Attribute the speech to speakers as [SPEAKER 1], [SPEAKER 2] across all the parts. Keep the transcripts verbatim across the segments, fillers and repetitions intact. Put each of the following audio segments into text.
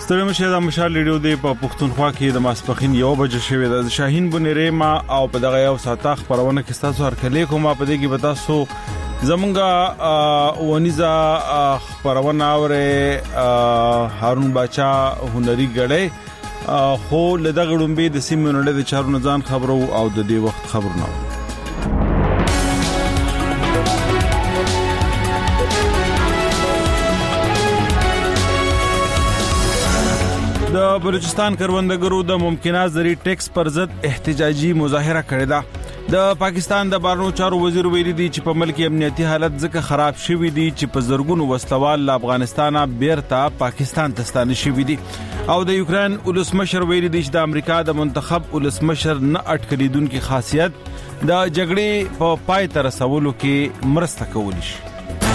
[SPEAKER 1] ستړي مشه د مشال ریډیو دی په پښتونخوا کې د ماسپخین یو بجې شوې د شاهین بنری ما او په دغه یو ساعت خبرونه کې تاسو هرکلی کومه په دې کې به تاسو زمونږه ونیزا خبرونه اوره هارون باچا هنري غړې خو لدغه ډومبي د سیمونړې د چارو نزان خبرو او د دې وخت خبرونه د بلوچستان کروندګرو د ممکنه زری ټیکس پر ضد احتجاجي مظاهره کړې ده د پاکستان د بهرنیو چارو وزیر ویلي دی چې په ملک امنیتي حالت ځکه خراب شوی دی چې په زرګونو وسلوال له افغانستانه بیرته پاکستان ته ستانه شوی دي او د یوکرين ولسمشر ویلي دی چې د امریکا د منتخب ولسمشر نه اټکلیدونکو خاصیت د جګړې په پای ته رسولو کې مرسته کولی شي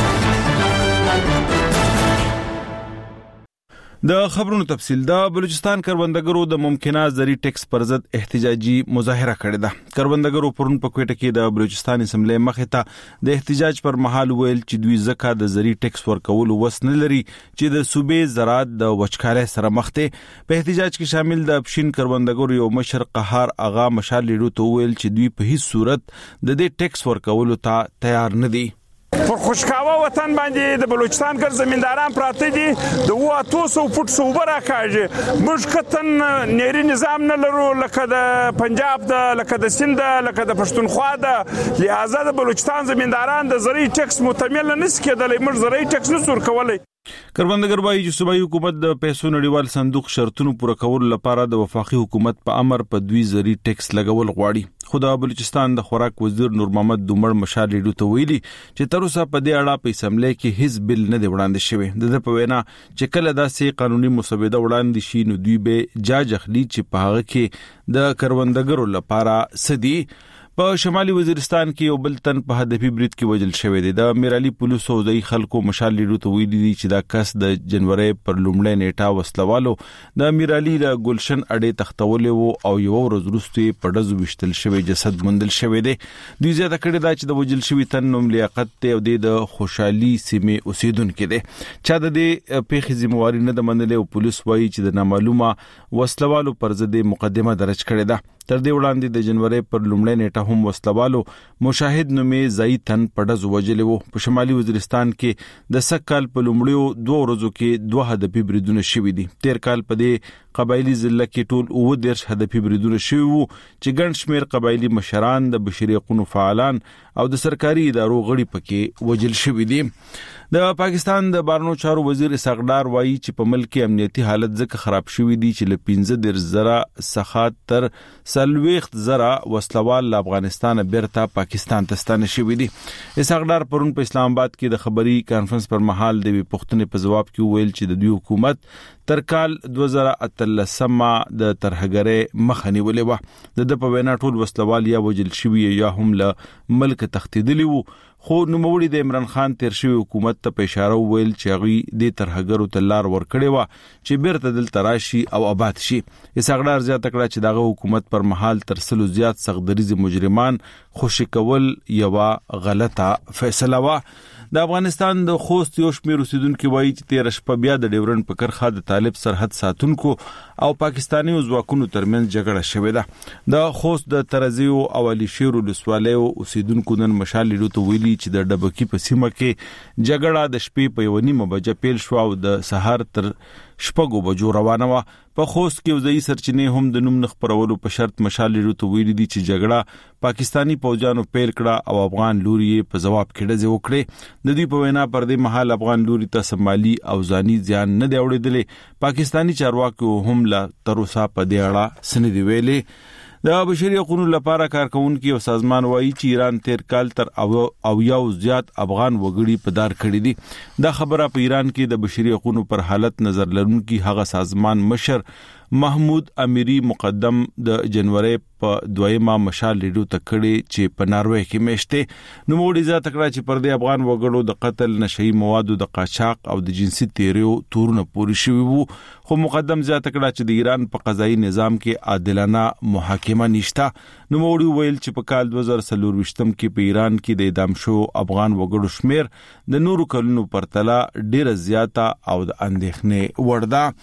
[SPEAKER 1] د خبرونو تفصیل د بلوچستان کروندګرو د ممکنه زری ټیکس پر ضد احتجاجي مظاهره کړې ده کروندګرو پرون په کوټه کې د بلوچستان اسمبلی مخې ته د احتجاج پر مهال ویل چې دوی زکه د زری ټیکس ورکول وسنه لري چې د صوبې زراعت د وچکالۍ سره مخ دي په احتجاج کې شامل د پښین کروندګرو یو مشر قهار اغا مشال لیډو ته ویل چې دوی په هیڅ صورت د دې ټیکس ورکول ته تیار نه دي
[SPEAKER 2] پر خوشکاوه وطن باندې د بلوچستان ګر زمینداران پراته دي د واټو سو فوټ صوبه راکاږي موږ کتن نيري نظام نه لرو لکه د پنجاب د لکه د سند لکه د پښتونخوا د لہذا د بلوچستان زمینداران د زری ټیکس متمل نه سکیدلې موږ زری ټیکس نه سور کولای
[SPEAKER 1] کروندګر وايي چې صوبایي حکومت د پیسو نړیوال صندوق شرطونو پوره کولو لپاره د وفاقي حکومت په امر په دوی زری ټیکس لګول غواړي خو د بلوچستان د خوراک وزیر نور محمد دومر مشال لیډو ته ویلي چې تر اوسه په دې اړه په اسمبلی کې هیڅ بل نه دی وړاندې شوی د په وینا چې کله داسې قانوني مسوده وړاندې شي نو دوی به جاج اخلي چې په هغه کې د کروندګرو لپاره سدي په شمالي وزیرستان کې یو بل تن په هدفي برید کې وژل شوی دی د میرالي پولیسو ځای خلکو مشال لیډو ته ویلي دي چې دا کس د جنوري پر لومړی نیټه وسلوالو د میرالي د ګلشن اډې تختولې او یو ورځ وروسته په دزو وشتل شوی جسد موندل شوی دی دوی زیاته کړی دا چې د وژل شوی تن نوم لیاقت ته او د خوشحالي سیمه اوسیدونکو دی چې د دې پیښې ذمہواری نه د منلې او پولیس وایي چې د نامعلومه وسلوالو پر ضد مقدمه درج کړې ده تر دې وړاندې د جنوري پر لومړی نیټه هم وسلوالو مشاهد نومې زایتن پډز وجلې وو په شمالي وزیرستان کې د سکهال په لومړیو دوه ورځو کې دوه هدفي بریدونه شوي دي تیر کال په دې قبایلی ضلع کې ټول اوه دیرش هدفي بریدونه شوي وو چې ګڼ شمېر قبایلی مشران د بشري حقوقو فعالان او د سرکاري ادارو غړي پکې وژل شوي دي د پاکستان د بهرنیو چارو وزیر اسحاق ډار وایي چې په ملک امنیتي حالت ځکه خراب شوی دی چې ل پنځه ډیر زره څخه تر سلويخت زره وسلوال له افغانستان بیرته پاکستان ته ستانه شوی دي اسحاق ډار پرون په اسلام آباد کې د خبري کانفرنس پر مهال د پښتنې په جواب کې ویل چې د دوی حکومت تر کال دوه زره اتلسمه د ترهګرۍ مخنی ولې و د په وینا ټول وسلوال یا وجل شوی یا هم له ملک تختیدلی وو خو نوموړي د عمران خان تیر شوی حکومت ته په اشاره ویل چې غوي د ترهګرو تلار ورکړي و چې بیرته دل تراشي او آباد شي اساغړار زیات کړه چې دغه حکومت پر مهال تر سلو زیات سغدریز مجرمان خوشی کول یو غلطه فیصله و د افغانستان د خوست یو شمېر اوسیدونکو وایي چې تیر شپه بیا د ډیورن په کرخه د طالب سرحد ساتونکو او پاکستاني ځواکونو ترمنځ جګړه شوې ده د خوست د ترزیو او علي شیر ولسوالیو اوسیدونکو نن مشال لیډو ته ویلي چې د ډبکی په سیمه کې جګړه د شپې په یو نیمه بجې پیل شو او د سحر تر شپږو بجو روانه و په خوست کې ځای سرچینې هم د نوم نخ پرولو په شرط مشال لیډو ته ویلي دي چې جګړه پاکستانی فوجانو پیل کړه او افغان لوري په جواب کې ډزې وکړې د دې په وینا پر دې مهال افغان لوري ته سمالي او ځاني ځان نه دی اورېدلې پاکستانی چارواکو هم لا تر اوسه په دې اړه سند دی ویلي د بشري حقوقو لپاره کارکونکو او سازمان وایي چې ایران تیر کال تر او یو زیات افغان وګړي په دار کړی دي دا خبره په ایران کې د بشري حقوقو پر حالت نظر لرونکي هغه سازمان مشر محمود امیری مقدم د جنوري په دویمه مشال لیډو تکړه چې په ناروې کې میشته نو موږ ځا تکړه چې پر دې افغان وګړو د قتل نشئی موادو د قاچاق او د جنسي تیریو تورونه پوری شوی وو خو مقدم ځا تکړه چې د ایران په قضایي نظام کې عادلانه محاکمه نشته نو موږ ویل چې په کال دوه زره څلور وشتم کې په ایران کې د اعدام شو افغان وګړو شمیر د نورو کلونو پرتله ډیره زیاته او د اندېښنې وړ ده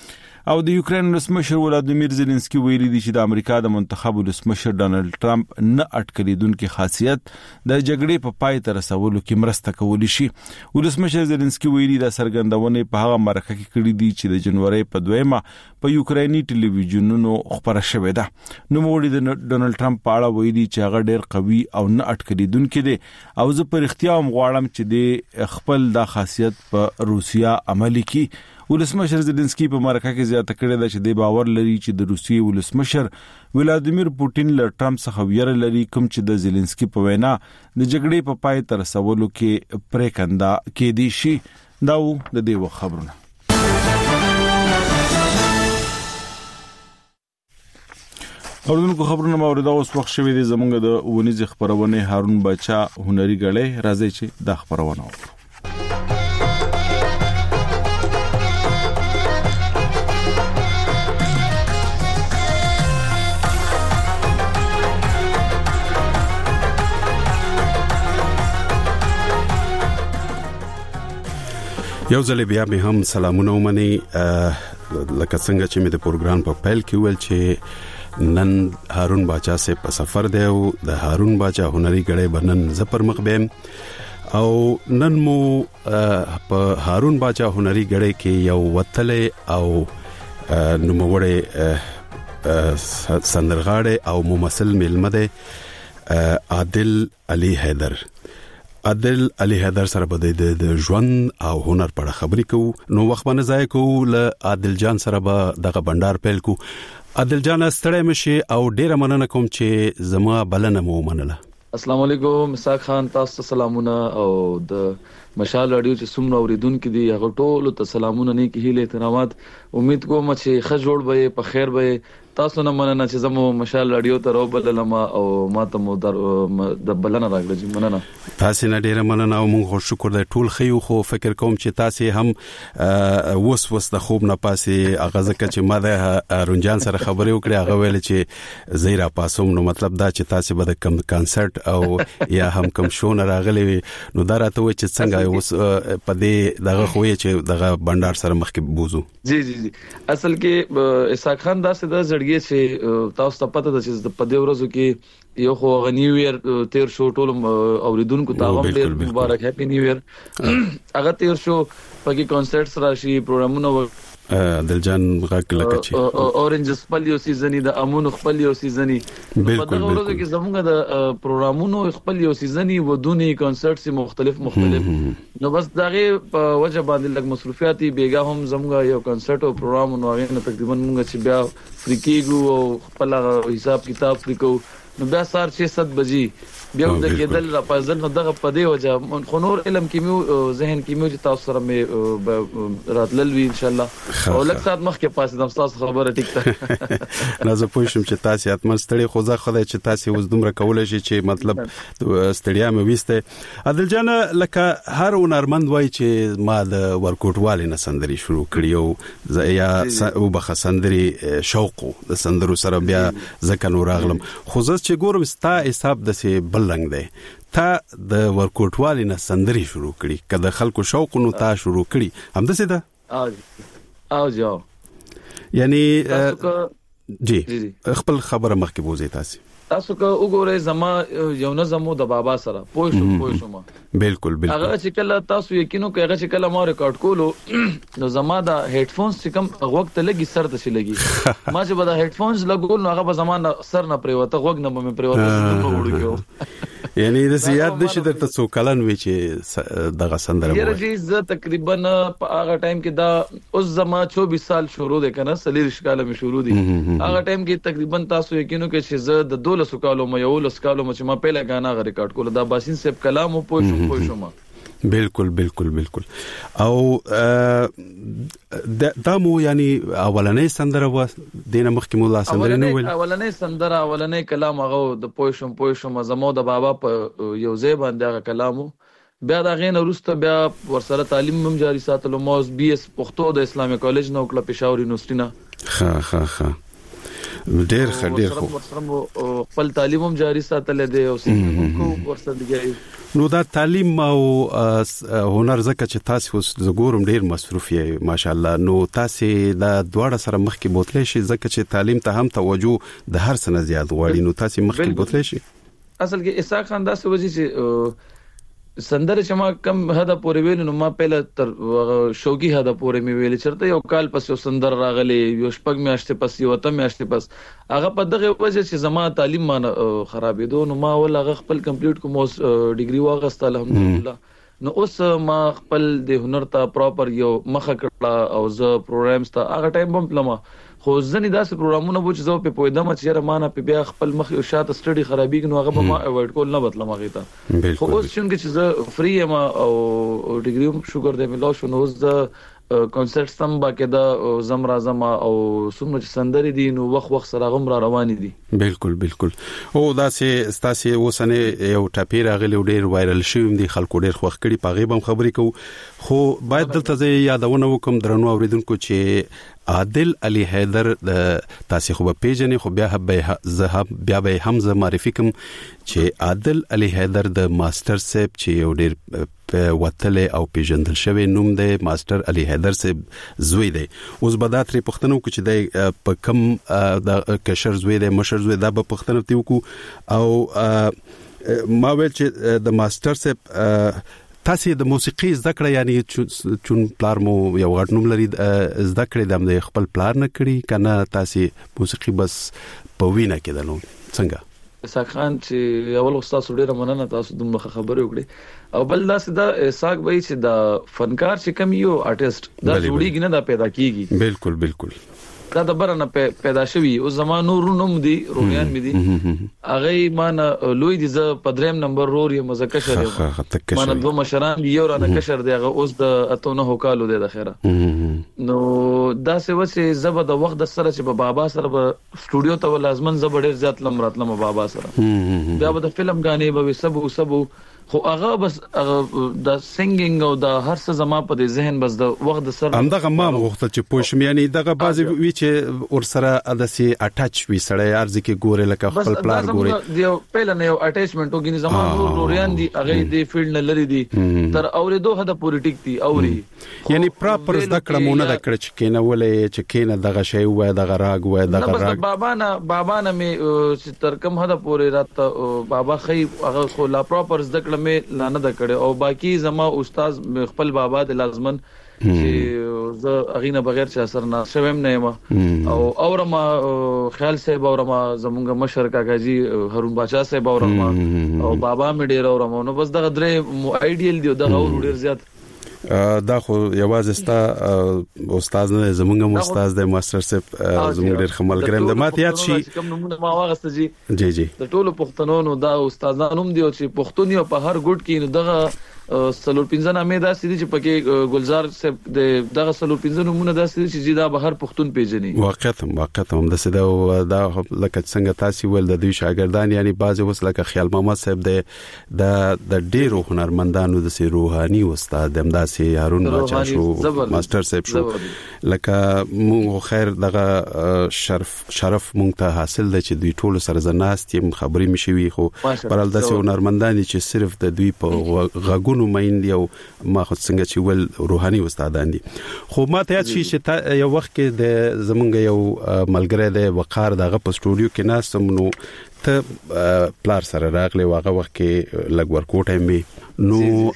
[SPEAKER 1] او د یوکرين ولسمشر ولادیمیر زيلنسکي ویلي دي چې د امریکا د منتخب ولسمشر ډانلډ ټرمپ نه اټکلیدونکو خاصیت د جګړې په پای ته رسولو کې مرسته کولی شي. ولسمشر زيلنسکي ویلي د سرګندونې په هغه مرکه کې کړې دي چې د جنوري په دویمه په یوکراني ټلویزیونونو خبره شوې ده. نو موږ د ډانلډ ټرمپ په اړه ویلي چې هغه ډېر قوي او نه اټکلیدونکو دي او زه په اختیار هم غواړم چې د خپل د خاصیت په روسیا عملي کی. ولسمشر زيلنسکي په مرکه کې زیاته کړې ده چې د باور لري چې د روسیې ولسمشر ولادیمیر پوتین له ټرمپ څخه ویره لري کوم چې د زيلنسکي په وینا د جګړې په پای ته رسولو کې پریکندا کې دي شي. دا و د دې خبرونه. اوردونکو خبرونه مورده اوس وخت شوی دی زمونږ د ونیز خبرونه هارون بچا هنري غړې راځي چې د خبرونه وکړو.
[SPEAKER 3] یو ځل بیا به هم سلامونه ومني لکه څنګه چې مې د پروګرام په پیل کې ویل چې نن هارون باچا سے په سفر دی او د هارون باچا هنري غړې بنن زپر مخبم او نن مو په هارون باچا هنري غړې کې یو وتلې او نوموړی سندرغاړی او ممثل ملمه دی عادل علي حیدر. عادل علي حیدر سره به د ژوند او هنر په اړه خبرې کوو. نو وخت باندې ځای کوو ل عادل جان سره به دغه بندر پیل کو. عادل جان ستړی مشي او ډیره مننه کوم چې زما بلنه مو منله.
[SPEAKER 4] السلام علیکم مساق خان، تاسو ته سلامونه او د مشال رادیو چې څومره اوریدونکو دي هغه ټول ته سلامونه نه کې هیله احترامات. امید کوم چې ښه جوړ به په خیر به. تاسو نه مننه چې زمو مشال رادیو ته راوبللم او ما ته مو د بلنه راغله. مننه
[SPEAKER 3] تاسو نه ډیره مننه او موږ شکر د ټول خيو خو فکر کوم چې تاسو هم وس وس د خوب نه پاسې اغازه چې ما د رونجان سره خبرې وکړې هغه ویل چې زیرا پاسوم. نو مطلب دا چې تاسو به د کم کانسرت او یا هم کم شو نه راغلي نو دا راته و چې څنګه اوس په دې دغه خوې چې دغه بندر سره مخکې بوزو.
[SPEAKER 4] جی جی جی اصل کې اسحاق خان دا څه د زړګي چې تاسو ته پته ده چې په دې ورځو کې یو خو نیو ایئر تیر شو ټول اوریدونکو ته هم ډیر مبارک هپی نیو ایئر. هغه تیر شو پکې کانسرټس راشي پروګرامونه
[SPEAKER 3] دلجان غاک لکه چې
[SPEAKER 4] اورنج خپل یو سیزنی د امون خپل یو سیزنی په دغه ورځو کې زموږ د پروګرامونو خپل یو سیزنی ودونی کانسرټس مختلف مختلف نو بس دغه په وجه باندې لګ مصروفیاتي بیګه هم زموږ یو کانسرټ او پروګرام نو هغه تقریبا موږ چې بیا فریکیګو او خپل حساب کتاب فریکو نو بیا سار شش بجې بیا د کېدل را پازل نو دغه په دی وجه خو نور علم کې مو ذهن کې مو چې تاسو سره مې راتلل وی ان شاء الله او لکه سات مخ کې پاسې د تاسو خبره ټیک ده.
[SPEAKER 3] نه زه پوه شم چې تاسو اتمن ستړي خو ځه خدای چې تاسو اوس دومره کولای شي چې مطلب ستړیا مې وسته. عادل جان لکه هر هنرمند وای چې ما د ورکوټوالي نه سندري شروع کړیو یا او بخ سندري شوق د سندرو سره بیا ځکه نور اغلم خو زه چې ګورم ستا حساب د سي بلنګ دی تا د ورکوټوالي نه سندري شروع کړي کله خلکو شوق نو تا شروع کړي هم د سي ده
[SPEAKER 4] او جو
[SPEAKER 3] یعنی جی خپل خبره مخکې بوزي تاسو
[SPEAKER 4] تاسو که وګورئ زما یو نظم د بابا سره پوه شو پوه شو ما
[SPEAKER 3] بالکل بالکل
[SPEAKER 4] هغه چې کله تاسو یقینو کوي هغه چې کله ما ریکارډ کولو نو زما د هډ فونز چې کوم وخت لګي سر ته شي لګي ما چې به د هډ فونز لګول نو هغه به زما سر نه پریوته وګ نه مې پریوته په وړو
[SPEAKER 3] یعنی د زیات نشي درته څو کلن وی چې دغه سندره
[SPEAKER 4] یره جی زه تقریبا په هغه ټایم کې دا اوس زما چوبیس سال شروع ده کنه سلیل شکاله مې شروع دي هغه ټایم کې تقریبا تاسو یقینو کوي چې زه د دولس کالو مې یو لس کالو مې ما پهله غانا ریکارډ کول دا باسین صاحب کلام او پوه شو پوه شو ما
[SPEAKER 3] بالکل بالکل بالکل او دا مو یعنی اولنې سندره و دینه مخکې مولا سندره نه ویل
[SPEAKER 4] اولنې سندره اولنې کلام هغه د پوه شو پوه شو ما زمو د بابا په یو ځای باندې هغه کلامو بیا دا غین وروسته بیا ورسره تعلیم هم جاری ساتلو موز بي اس پښتو د اسلامي کالج نو کله پېښور یونیورسيټي نه
[SPEAKER 3] ها ها ها ډېر ښه ډېر خو
[SPEAKER 4] خپل تعلیم هم جاری ساتل دي او څنګه ورسره دی
[SPEAKER 3] نو دا تعلیم او هنر زکه چې تاسو اوس زګورم ډیر مصروف یې ماشاءالله نو تاسو دا دواړه سره مخکې بوتلې شي زکه چې تعلیم ته هم توجه د هر سنه زیات غواړي نو تاسو مخکې بوتلې شي
[SPEAKER 4] اصل کې اسحاق خان دا څه وځي چې سندره چې ما کم هدا پورې ویل نو ما پهله تر شوقي هدا پورې مې ویل چرته یو کال پس یو سندر راغلی یو شپږ میاشتې پس یو ته میاشتې پس هغه په دغه وجه چې زما تعلیم مان خرابېدو نو ما ول هغه خپل کمپلیټ کوم اوس ډیګري واغسته الحمدلله نو اوس ما خپل د هنر ته پراپر یو مخه کړه او زه پروګرامز ته هغه ټایم هم پلمه خو ځنې داسې پروګرامونه وو چې زه په پوهیدم چې یاره مانه په بیا خپل مخ او شاته سټډي خرابېږي نو هغه به ما اوایډ کول نه بدلم هغه ته خو اوس څنګه چې زه فری یم او ډیګري هم شکر دې ملو شو نو اوس د کنسرټ سم باقاعده زم راځم او څومره چې سندري دي نو وخت وخت سره غم را روان دي
[SPEAKER 3] بالکل بالکل او دا سه ستاسو وسنه یو ټاپی راغلی ډیر وایرل شوم دي خلکو ډیر خوښ کړي پاغي بم خبرې کو خو باید دلته زه یادونه وکم درنو اوریدونکو چې عادل علي حیدر د تاسو خو په پیژنې خو بیا به زه بیا به حمزه معرفي کوم چې عادل علي حیدر د ماستر سیب چې یو ډیر وتلې او پیژندل شوی نوم دی ماستر علي حیدر سیب زوی دی اوس به دا ترې پښتنو کو چې د په کم د کشر زوی دی مشر زوی دا به پښتنو تی وکو او ما ویل چې د ماستر سیب تاسو د موسیقي زده کړه یعنی چون پلار مو یو غټ نوم لري زده کړې د خپل پلار نه کړی کنه تاسو موسیقي بس په وینه کې دلو څنګه
[SPEAKER 4] اسحاق خان چې اول استاد ډیره مننه تاسو دومره خبرې وکړي او بل دا سدا اسحاق وای چې دا فنکار چې کم یو آرټیست دا جوړیږي نه دا پیدا کیږي
[SPEAKER 3] بالکل بالکل
[SPEAKER 4] دا د برنه پیدا شوی او زمانو رونم دي رویان مې دي هغه مان لوی دي ز پدریم نمبر رور یې مزکشر یې مان دوه مشران یو را نه کشر دی هغه اوس د اتونه هوکالو دی د خیره نو دا څه وسه زبر د وخت د سره چې بابا سره په سټوډیو ته لازمن زبر ډیر زیات لمرات لمه بابا سره بیا به د فلم غانې به سبو سبو خو هغه بس د سنگینګ او د هر څه زما په ذهن بس د وخت د سره
[SPEAKER 3] همدغه ما وغوښتل چې پوښم یعنی دغه بازي وی چې ور سره ادسي اٹاچ وی سړی ارزي کې ګوره لکه خپل پلار ګوره
[SPEAKER 4] دی پهل نه یو اٹیچمنت وګینې زما نور روریان دي هغه دی فیلډ نه لري دي تر اورېدو هدا پوری ټیک دي اوري
[SPEAKER 3] یعنی پراپر د کړمونه د کړ چې کینه ولې چې کینه دغه شی وای دغه راګ وای دغه راګ
[SPEAKER 4] بابا نه بابا نه مې چې تر کوم هدا پوری راته بابا خي هغه خو لا پراپر د مې لانه د کړه او باقی زما استاد خپل بابا د لازمن چې زه اغینه بغیر چې اثر نه شوم نه ما او اورما خیال صاحب اورما زمونږ مشر کاکاجی هارون بادشاہ صاحب اورما او بابا مې ډیر اورما نو بس دغه درې ایډیل دی دغه ډیر زیات
[SPEAKER 3] دا خو یوازې ستا استاد نه زمونږ مو استاد د ماستر سپ زمونږ ډیر خمل ګرام د مات یاد شي
[SPEAKER 4] کوم نمونه ما واغسته جی
[SPEAKER 3] جی جی
[SPEAKER 4] د ټولو پښتنونو دا استادانو هم دی چې پښتونیو په هر ګډ کې دغه سلور پنځه نامې دا سړي چې پکې ګلزار صاحب د دغه سلور پنځه نمونه دا سړي چې دا به هر پښتون پیژني
[SPEAKER 3] واقعا واقعا هم د سده دا لکه څنګه تاسو ول د دوی شاګردان یعنی بعض وس لکه خیال محمد صاحب د د ډیرو هنرمندانو د سي روحاني استاد هم داسي هارون بادشاہ شو ماستر صاحب شو لکه مو خیر دغه شرف شرف مونږ ته حاصل د چې دوی ټول سره زناستیم خبرې مشوي خو پرال داسي هنرمندان چې صرف د دوی په غاګو نو مين دی او ما خو څنګه چې ول روحاني استادان دي خو ما ته یاد شي چې یو وخت کې د زمونږ یو ملګری د وقار دغه په سټوډیو کې ناستم نو ته پلار سره راغلی واغه وخت کې لګ ورکوټه مې نو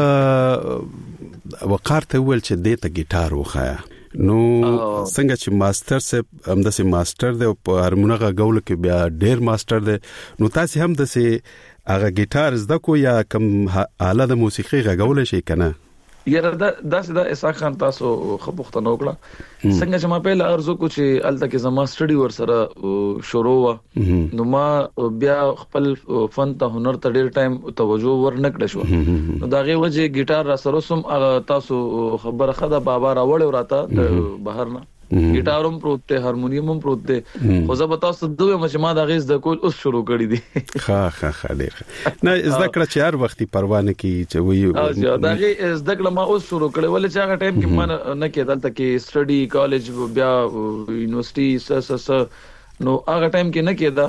[SPEAKER 3] هغه وقار ته ول چې د ته ګیټار وخایا نو څنګه چې ماستر سپ هم د سي ماستر د هارمونغه غول کې بیا ډیر ماستر دی نو تاسو هم د سي هغه ګیټار زده کو یا کوم آله د موسیقي غږول شي کنه
[SPEAKER 4] یاره دا داسې دا اسحاق خان تاسو خپختنه وکړه څنګه چې ما په ارزو کو چې الته کې زما سټډي ور سره شروع و نو ما بیا خپل فن ته هنر ته ډیر ټایم توجه ور نکړ شو نو دا غي وجه ګیټار را سره سم تاسو خبره خده بابا راوړ وراته بهر نه ګیټاروم پروت ته هارمونیم هم پروت ته خو زه به تاسو دوه مشما د غیز د کول اوس شروع کړی دي
[SPEAKER 3] ها ها ها ډیر نه زده کړه چې هر وختي پروانه کی چې وی
[SPEAKER 4] او دا غي زده کړه ما اوس شروع کړی ولې چې هغه ټایم کې ما نه کېدل ته کې سټډي کالج بیا یونیورسيټي س س س نو هغه ټایم کې نه کېدا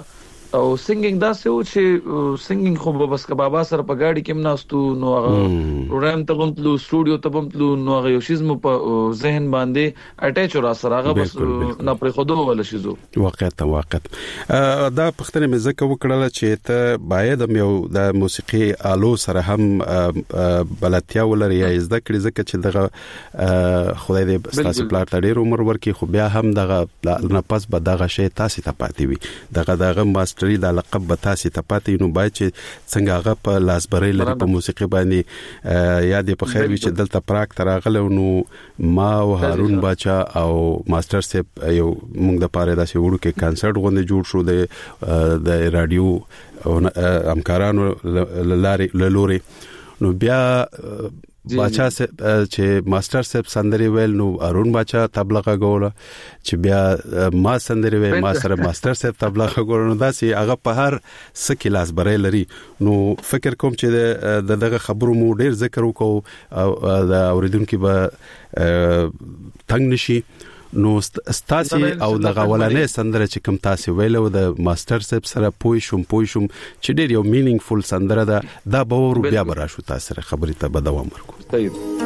[SPEAKER 4] او سنگینګ دا څه و چې سنگینګ خو بس کا بابا سره په گاډي کې مناستو نو هغه پروګرام ته هم تلو سټوډیو ته هم تلو نو هغه یو شیز مو په ذهن باندې اٹیچ را سره هغه بس نه پر خودو ولا شیزو
[SPEAKER 3] واقعیت واقعیت دا پختنه مې زکه وکړه چې ته باید یو د موسیقي آلو سره هم بلاتیا ولري یا زده کړې زکه چې دغه خدای دې ستاسو پلار ته ډېر عمر ورکړي خو بیا هم دغه نه پس به دغه شی تاسو ته پاتې وي دغه دغه ماستري د لقب به تاسو ته پاتې نو باید چې څنګه هغه په لاسبري لري په موسیقي باندې یاد په خیر وي چې دلته پراک تراغله نو ما او هارون باچا او ماستر صاحب یو موږ د پاره داسې وړو کې کنسرت غونډه جوړ شو د د رادیو او همکارانو لاري لوري نو بیا باچا چې ماستر صاحب سندري ویل نو هارون باچا تبلغه غوړه چې بیا ما سندري ویل ما سره ماستر صاحب تبلغه غوړه نو داسي هغه په هر سکه لاس برای لري نو فکر کوم چې دغه خبرو مو ډیر ذکر وکاو او د اوریدونکو به تنگ نشي نو ستاسو او د غولانې سندره چې کوم تاسو ویلو د ماستر صاحب سره پوي شوم پوي شوم چې ډیر یو مینینګفل سندره ده دا به ور بیا برا شو تاسو سره خبرې ته به دوام ورکو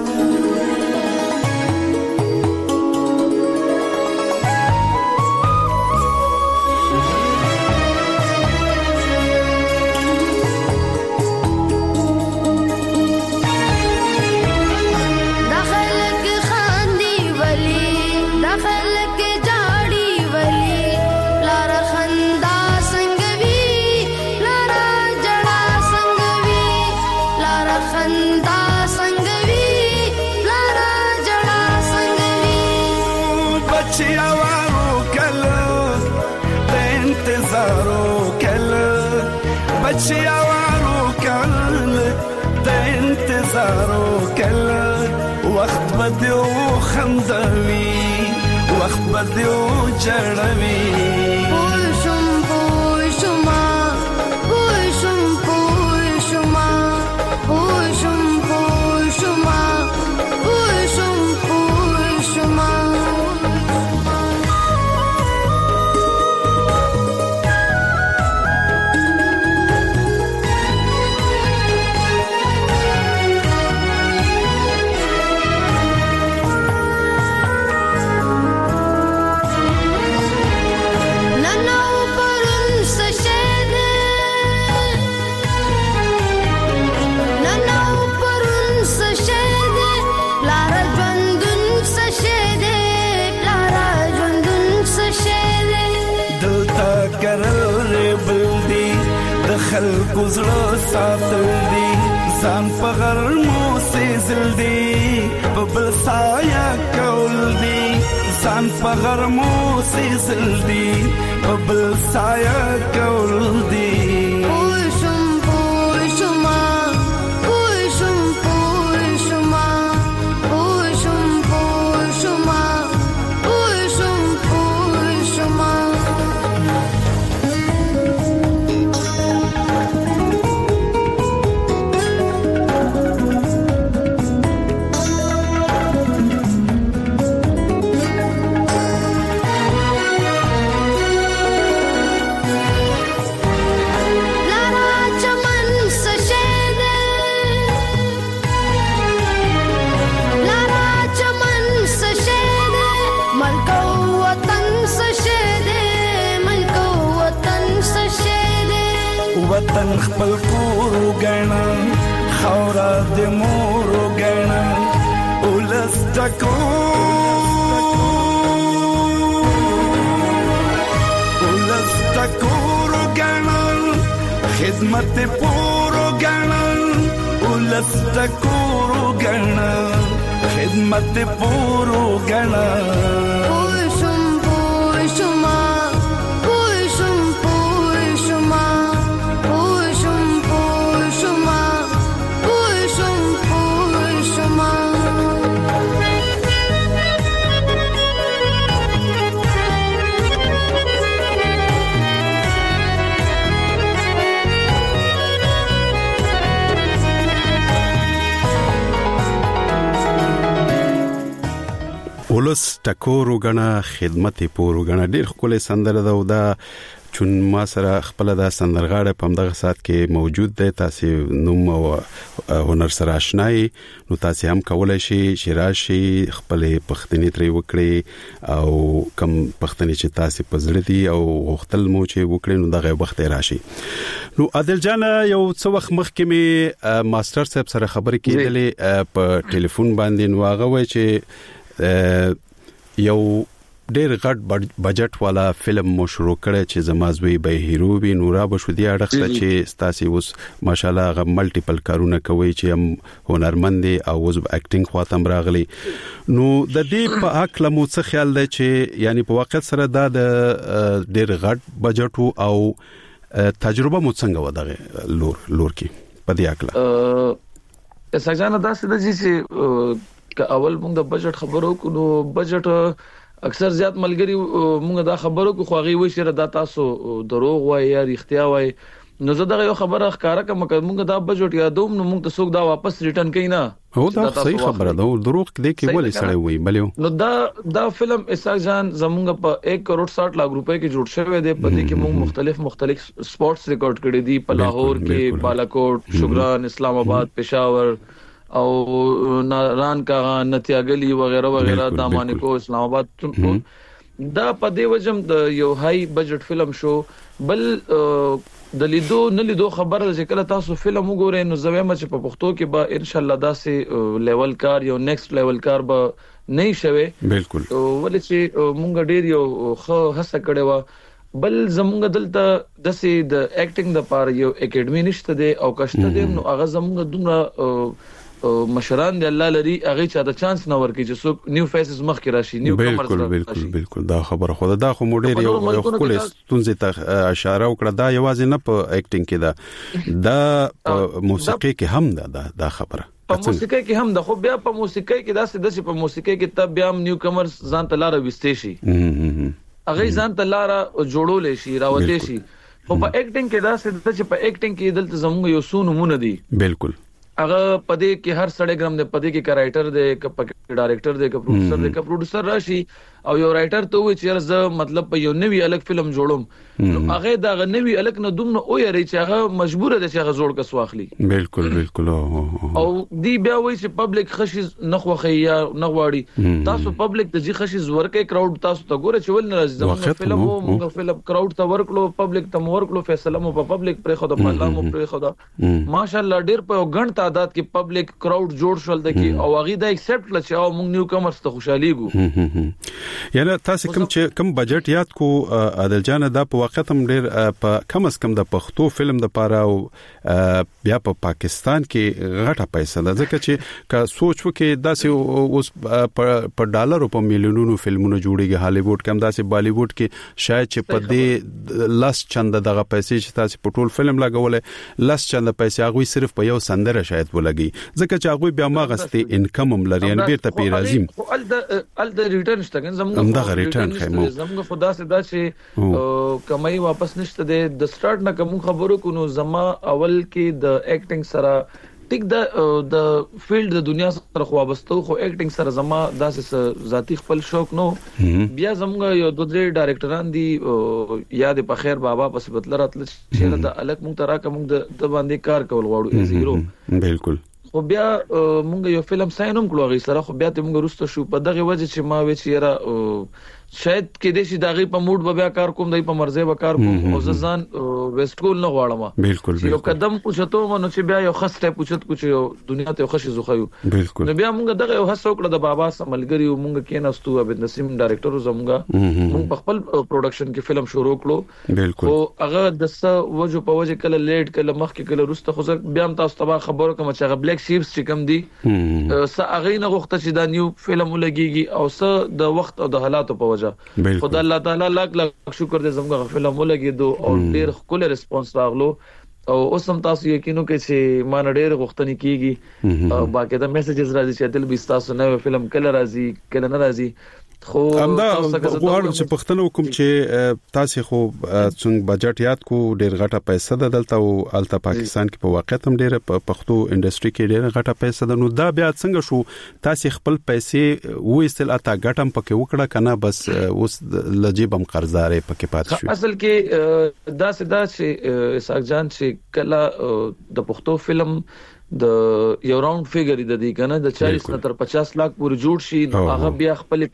[SPEAKER 5] بدیو خندوي وخت بدیو جړوي پوشم پوشما پوشم پوشما پوشم پوشما پوشم پوشما خلق زړه ساتل دي ځان په غرمو سېزل دي په بل سایه کول دي ځان په غرمو سېزل دي په بل سایه کول دي وطن خپل کور وګڼه خاورا د مور وګڼه ولس تکو ولس تکو وګڼه خدمت پور وګڼه ولس تکو وګڼه خدمت پور وګڼه ولس ټکور وګڼه خدمت پور وګڼه ډیر خپل سندره ده او دا
[SPEAKER 3] چون ما سره خپل د سندرغاړه په دغه سات کې موجود دی تاسو نوم او هنر سره آشنای نو تاسو هم کولای شئ چې راشي خپل پښتني تری وکړي او کم پښتني چې تاسو په زړه دي او غختل مو چې وکړي نو دغه وخت راشي. نو عادل جان یو څو وخت مخکې می ماستر صاحب سره خبرې کېدلې په ټلیفون باندې نو هغه وایي چې یو ډېر غټ بجټ والا فلم مو شروع کړی چې زمازوی به هیرو وي نورا بشودي اړخته چې تاسو اوس ماشاالله غ ملټیپل کارونه کوي چې هم هنرمند او اوس اکټینګ خاطم راغلي نو د دې په حق لمو څه خیال دی چې یعنی په واقع سره دا د ډېر غټ بجټ او تجربه مو څنګه ودغه لور لور کې په دې اکلا
[SPEAKER 4] ا سجانه دا څه د چې اول موږ د بجټ خبرو کو نو بجټ اکثر زیات ملګری موږ دا خبرو کو خوغي وي چې دا تاسو دروغ وای یا رښتیا وای نو زه دغه یو خبره ښکارا کوم موږ دا بجټ یادوم نو موږ ته څوک دا واپس ریټرن کینا
[SPEAKER 3] هو دا صحیح خبره ده دروغ دې کې ولې سړی وای بلیو
[SPEAKER 4] نو دا دا فلم اسحاق جان زموږ په ایک کروڑ ساٹھ لاکھ روپے کې جوړ شوی دی په دې کې موږ مختلف مختلف سپورتس ریکارډ کړی دي په لاهور کې بالاکوټ شوګران اسلام آباد پېښور او ناران کا نتیاګلی وغیرہ وغیرہ دامانه کو اسلام آباد دا په دې وجم د یو هاي بجټ فلم شو بل د لیدو نه لیدو خبره چې کله تاسو فلم وګورئ نو زویم چې په پښتو کې به ان شاء الله داسې لیول کار یو نیکسټ لیول کار به نه شوي
[SPEAKER 3] بالکل
[SPEAKER 4] ولې چې مونږ ډیر یو خو هڅه کړې و بل زمونږ دلته د سي د اکټینګ د پاره یو اکیډمي نشته دی او کشته دی نو هغه زمونږ دومره مشران دی الله لري هغه چا د چانس نه ورکړي چې څوک نیو فیسز مخ کې راشي نیو کمرز
[SPEAKER 3] بالکل بالکل بالکل دا خبره خو دا خو موډر یو خپل ستونزې ته اشاره وکړه دا یوازې نه په اکټینګ کې دا دا موسیقي کې هم دا دا خبره
[SPEAKER 4] په موسیقي کې هم د خو بیا په موسیقي کې داسې د په موسیقي کې تب بیا نیو کمرز ځان ته لار وستې شي هغه ځان ته لار جوړول شي راوته شي خو په اکټینګ کې داسې د په اکټینګ کې دلته زموږ یو سونو مونږ دي
[SPEAKER 3] بالکل
[SPEAKER 4] هغه پدې کې هر سړی ګرام دی پدې کې رائټر دی ک ډایرکټر دی ک پروډوسر دی ک پروډوسر راشي او یو رائټر ته وي چې زه مطلب په یو نوی الګ فلم جوړوم نو هغه دا غنوي الګ نه دوم او یری چې هغه مجبور دی چې هغه جوړ کس واخلي
[SPEAKER 3] بالکل بالکل
[SPEAKER 4] او دی بیا وایي چې پبلک خشي نخوخي یا نغواړي تاسو پبلک د جی خشي ورکه کراود تاسو ته ګوره چې ول نه راځي زموږ فلم او موږ فلم کراود ته ورکلو پبلک ته ورکلو فیصله مو په پبلک پر خدا په الله مو پر خدا ماشاءالله ډیر په غن تعداد کې پبلک کراود جوړ شول د کی او هغه دا ایکسپټ لچ او موږ نیو کمرز ته خوشالي ګو
[SPEAKER 3] یعنی تاسو کوم چې کوم بجټ یاد کو عادل جان دا په وخت هم ډیر په کم از کم د پښتو فلم د پاره او بیا په پاکستان کې غټه پیسې ده ځکه چې کا سوچ وکي داسې اوس په ډالر او په میلیونونو فلمونو جوړيږي هالیوډ کې هم داسې بالیوډ کې شاید چې په دې لاس چند دغه پیسې چې تاسو په ټول فلم لګولې لاس چند پیسې هغه صرف په یو سندره شاید ولګي ځکه چې هغه بیا ما غستې انکم هم لري یعنی بیرته پیرازم
[SPEAKER 4] ال د ال د ریټرن شته زموږ
[SPEAKER 3] دغه ریټرن خیمو
[SPEAKER 4] زموږ خدا سے دا چې کمای واپس نشته د سٹارټ نه کوم خبرو کو نو زما اول کې د اکټینګ سره ټیک د د فیلډ د دنیا سره خو وابستو خو اکټینګ سره زما داسې ذاتی خپل شوق نو بیا زموږ یو دوه درې ډایرکټران دي یاد په خیر بابا پس بتل راتل چې د الک مونږ ترا کوم د باندې کار کول غواړو زیرو
[SPEAKER 3] بالکل
[SPEAKER 4] خو بیا مونږ یو فلم ساينوم کړو غي سره خو بیا ته مونږ رسته شو په دغه وجه چې ما وی چې را شاید کې دې شي دغه په موډ به بیا کار کوم دای په مرزه به کار کوم او ځان ویسټ کول نه غواړم
[SPEAKER 3] بالکل
[SPEAKER 4] یو قدم پوښتو مونږ چې بیا یو خسته پوښت کوچ یو دنیا ته خوشي زوخیو
[SPEAKER 3] بالکل
[SPEAKER 4] نو بیا مونږ دغه یو هڅه وکړه د بابا سملګری مونږ کې نستو عبد نسیم ډایرکټر زموږ مونږ په خپل پروډکشن کې فلم شروع کړو
[SPEAKER 3] بالکل
[SPEAKER 4] او هغه د څه وجو په وجه کله لیټ کله مخ کې کله رسته خو بیا هم تاسو ته خبرو کوم چې هغه بلیک شیپس چې کم دي س هغه نه غوښته چې دا نیو فلم ولګيږي او س د وخت او د حالاتو په وجه خدای الله تعالی لاک لاک شکر دې زموږ فلم ولګیدو او ډیر خپل ریسپانس راغلو او اوس هم تاسو یقینو کې چې مان ډیر غوښتنې کیږي او باقي دا میسجز راځي چې دل به تاسو نو فلم کله راځي کله نه راځي
[SPEAKER 3] خو همدا غواړم چې پښتنو کوم چې تاسو خو څنګه بجټ یاد کو ډېر غټه پیسې ده دلته او الته پاکستان کې په واقعیت هم ډېر پښتو انډستری کې ډېر غټه پیسې ده. نو دا بیا څنګه شو تاسو خپل پیسې وېستل اته غټم پکې وکړه کنه بس اوس لجیبم قرضدارې پکې پات شو؟
[SPEAKER 4] اصل کې دا سدا چې اسحاق جان چې کله د پښتو فلم د یو راوند فیګر د دې کنه د چالیس نه تر پچاس لاک پورې جوړ شي نو هغه بیا خپل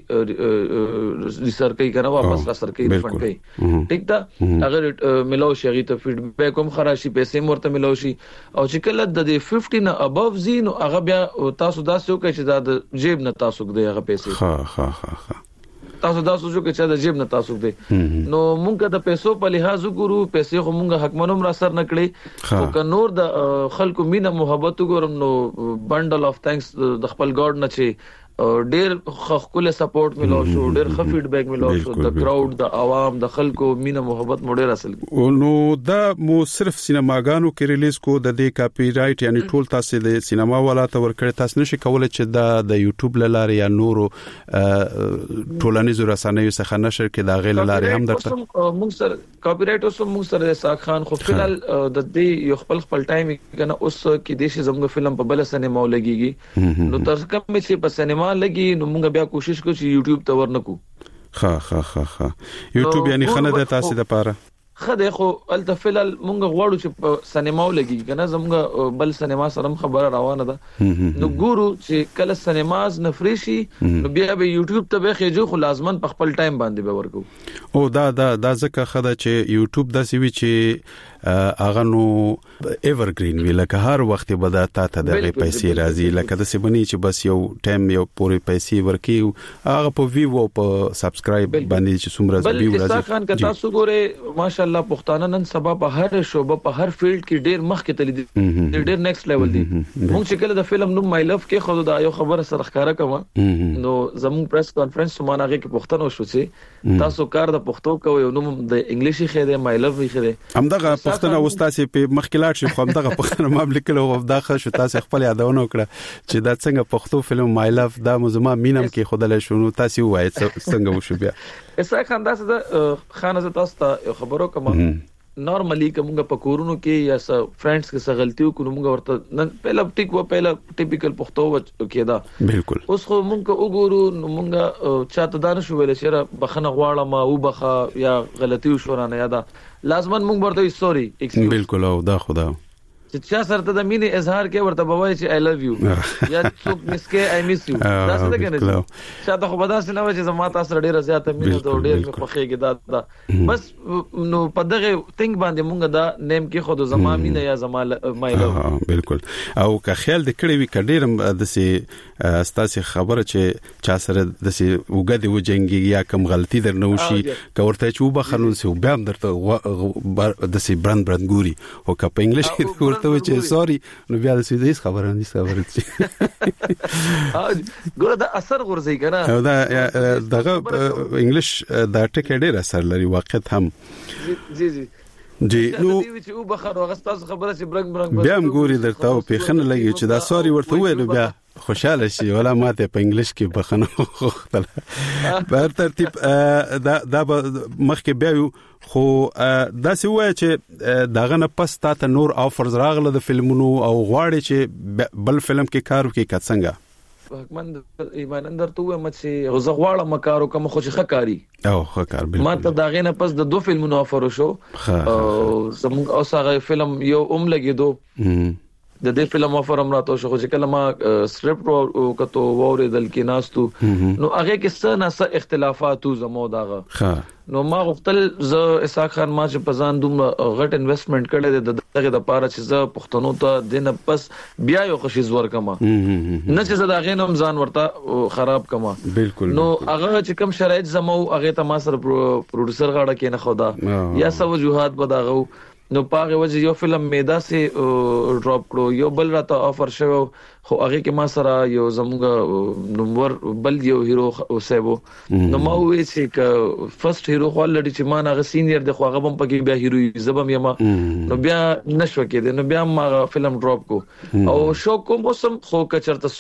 [SPEAKER 4] پیسې ریسر کوي کنه واپس را سر کوي ریفند کوي ټیک دا اگر ملو شي غي ته فیډبیک هم خراشي پیسې مرته ملو شي او چې کله د پنځه نه اباف زینو هغه بیا تاسو داسې وکړي چې د جیب نه تاسو کې هغه پیسې
[SPEAKER 3] ها ها ها
[SPEAKER 4] تاسو دا سوچو کې چې د جیب نه تاسو دی نو مونږه د پیسو په لحاظ ګورو پیسې خو مونږه حکمنوم را سر نکړي او ک نور د خلکو مینه محبت ګورم نو بندل اف ثانکس د خپل ګاډ نه چې ډېر خپل سپورټ ملو شو ډېر ښه فیډبیک ملو شو د کراود د عوام د خلکو مینه محبت مو ډېر اصل
[SPEAKER 3] نو دا مو صرف سینماګانو کې ریلیز کو د دې کاپی رائټ یعنی ټول تاسو د سینما والا ته ورکړی تاسو نشي کولای چې دا د یوټیوب لاره یا نورو ټولنیزو رسنیو څخه نشر کې دا غیر لاره هم درته
[SPEAKER 4] موږ سره کاپی رائټ اوس موږ سره اسحاق خان خو فلال د دې یو خپل خپل ټایم کنه اوس کې دیشي زموږ فلم په بل سینما ولګيږي نو تر کوم چې په سینما لګي نو موږ بیا کوشش کوو چې یوټیوب ته ورنکو.
[SPEAKER 3] ها ها ها ها یوټیوب یعنی خنه د تاسو د پاره
[SPEAKER 4] خدای خو الته فلل مونږ غواړو چې په سینما ولګي کنه زموږ بل سینما سره خبره روانه ده نو ګورو چې کله سینماز نفریشي نو بیا به یوټیوب ته به خېجو خو لازمن په خپل ټایم باندې به ورکو
[SPEAKER 3] او دا دا دا ځکه خدای چې یوټیوب د سی وی چې اغه نو ایورګرین وی لکه هر وخت به دا تا ته دغه پیسې راځي لکه د سیبنی چې بس یو ټایم یو پوری پیسې ورکی هغه په ویو په سبسکرایب باندې چې څومره ویو راځي.
[SPEAKER 4] اسحاق خان که تاسو ګوره ماشاءالله پښتانه نن سبا په هر شوبه په هر فیلډ کې ډیر مخکې تللی دي ډیر نیکسټ لیول دي. موږ چې کله د فلم نوم مای لف کې خو دا یو خبره سره ښکارا کوم نو زموږ پریس کانفرنس سمانه کې پښتنو شو چې تاسو کار د پښتو کوي نو د انګلیشي خېده مای لف وی خېده
[SPEAKER 3] همدغه پښتنه واستاسي په مخکلات شي خو همدغه پښتنه مملکت له دا خو تاسو خپل یادونه وکړه چې دا څنګه پښتو فلم مای لف دا مزما مینم کې خدای له شنو تاسو وایي څنګه وشو بیا
[SPEAKER 4] اسحاق خان دا څه خانه تاسو ته خبرو کوم نارملی کومه په کورونو کې یا س فرندز کې څه غلطیو کوم موږ ورته نن پهلا ټیک و پهلا ټیپیکل پښتو کېدا
[SPEAKER 3] بالکل
[SPEAKER 4] اوس خو موږ وګورو نو موږ چاته دان شو ویل چې بخنه غواړم او بخا یا غلطیو شورانه یاده لازمن موږ ورته سوري
[SPEAKER 3] بالکل او دا خدا
[SPEAKER 4] چې چا سره ته د مینې اظهار کې ورته بوای چې آی لوف یو یا څوک مسکه آی میس یو دا څه ده کنه چې خو بداس نه و چې زما تاسو ډیره زیاته مینه ته ډیر خوخېږي دا بس نو په دغه ثینګ باندې مونږ دا نیم کې خود زما مینه یا زما مای لوف
[SPEAKER 3] بالکل او که خیال د کړي وی کډیرم د سي ستاسو خبره چې چا سره د سي وګدي و جنگي یا کم غلطي درنه وشي کورته چې وبخنو سي بیا درته د سي برند برند ګوري او که په انګلیش کې ته چې سوري نو بیا د سوي خبره نه خبره
[SPEAKER 4] ګوره دا اثر غورځي کنه
[SPEAKER 3] دا دغه انګلیش دا ټکی ډیر اثر لري واقعیت هم
[SPEAKER 4] جی جی
[SPEAKER 3] جی نو
[SPEAKER 4] چې او بخر واغستاس خبره چې برنګ برنګ
[SPEAKER 3] بیا هم ګوري درته په خنه لګي چې دا سوري ورته وایي بیا خوشاله شي ولا ماته په انګلیش کې بخنه خوختله په ترتیب دا دا مخکې بیا خو دا څه وایي چې داغه نه پس تاسو نور افرز راغله د فلمونو او غواړي چې بل فلم کې کار وکړي کڅنګا
[SPEAKER 4] حکمند ایمان اندر ته مې چې غزه غواړم کارو کوم خوشي خکاری
[SPEAKER 3] او خکار بالکل
[SPEAKER 4] ما ته داغه نه پس د دو فلمونو افر شو او زموږ اوسه فلم یو اوم لګي دو د دې فلم افر امراته شو چې کله ما سکرپټ او کتو وریدل کې ناستو نو هغه کې څه نه څه اختلافات زمو داغه نو ما غوښتل ز اسحاق خان ما چې پزان دوم غټ انویسټمنٹ کړی د دغه د پاره چې ز پښتنو ته دنه پس بیا یو خوشي زور کما نه چې دغه نوم ځان ورته خراب کما
[SPEAKER 3] بالکل
[SPEAKER 4] نو هغه چې کم شرایط زمو هغه ته ما سره پروډوسر غاړه کې نه خدا یا سو وجوهات بداغو نو پاغه وجه یو فلم میدا سي ډراپ کړو یو بل راته افر شو خو هغه کې ما سره یو زموږ نمبر بل یو هیرو اوسېبو نو ما وې چې ک فرست هیرو خو لړ چې ما نه سینیئر د خو هغه هم پکې بیا هیرو زبم یم نو بیا نشو کې نو بیا ما فلم ډراپ کو او شو کوم وسم خو کچرته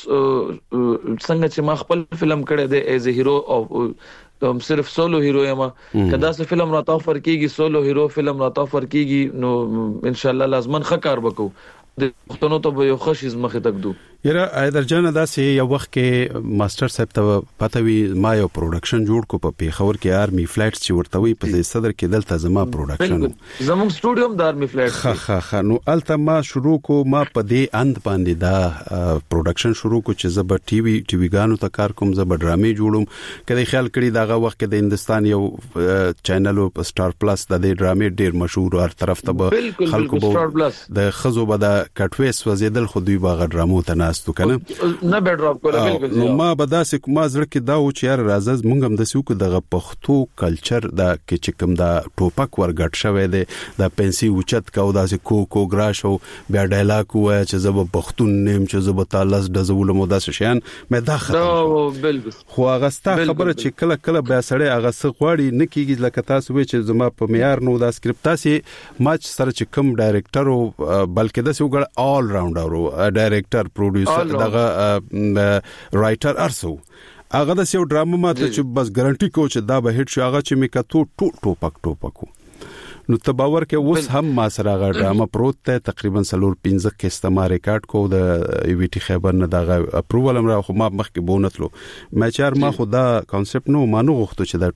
[SPEAKER 4] څنګه چې ما خپل فلم کړی دی ایز ا هیرو او هم صرف سولو هیرو یم کدا سه فلم راته افر کیږي سولو هیرو فلم راته افر کیږي نو ان شاء الله لازمن خکار وکړو د پښتنو ته یو خوشیز مخه تک دو
[SPEAKER 3] یره ایدر جان داسې یو وخت کې ماستر صاحب ته پتوي ما یو پروډکشن جوړ کو په پیښور کې آرمي فلایټس چې ورته وي په صدر کې دلته زما پروډکشن
[SPEAKER 4] زموږ سټوډیو هم د آرمي فلایټس
[SPEAKER 3] خا خا خا نو الته ما شروع کو ما په دې اند باندې دا پروډکشن شروع کو چې زب ټي وي ټي وي غانو ته کار کوم زب ډرامې جوړوم کله خیال کړی داغه وخت کې د هندستان یو چینل او سٹار پلس د دې ډرامې ډیر مشهور هر طرف ته خلکو به د خزو به د کټويس وزیدل خو دوی باغ ډرامو ته ناستو کنه
[SPEAKER 4] نه به ډراپ کوله بالکل
[SPEAKER 3] نو ما به داسې کومه زړه کې دا و چې یار راځز مونږ هم د سیو کو دغه پښتو کلچر دا کې چې کوم دا ټوپک ورګټ شوی دی دا پنسي اوچت کا او داسې کو کو ګراشو بیا ډایلاګ وای چې زب پښتون نیم چې زب تعالی د زول مو داسې شیان مې داخله
[SPEAKER 4] بالکل
[SPEAKER 3] خو هغه ستا خبره چې کله کله بیا سړی هغه څه غواړي نه کیږي لکه تاسو وی چې زما په معیار نو دا سکرپټ تاسو ماچ سره چې کوم ډایریکټر او بلکې د سیو ګړ آل راونډر او ډایریکټر پروډوسر دغه رائټر ارسو هغه د یو ډرامه ماته چې بس ګارانټي کو چې دا به هټ شو هغه چې میکا تو ټوپک ټوپکو نو تباور کې اوس هم ما سره غا ډرامه پروت ته تقریبا سلور پنځه کې استعمال ریکارډ کو د ای وی ټی خبر نه دغه اپروول امر خو ما مخکې بونتلو ما چار ما خو دا کانسپټ نو مانو غوښتو چې دا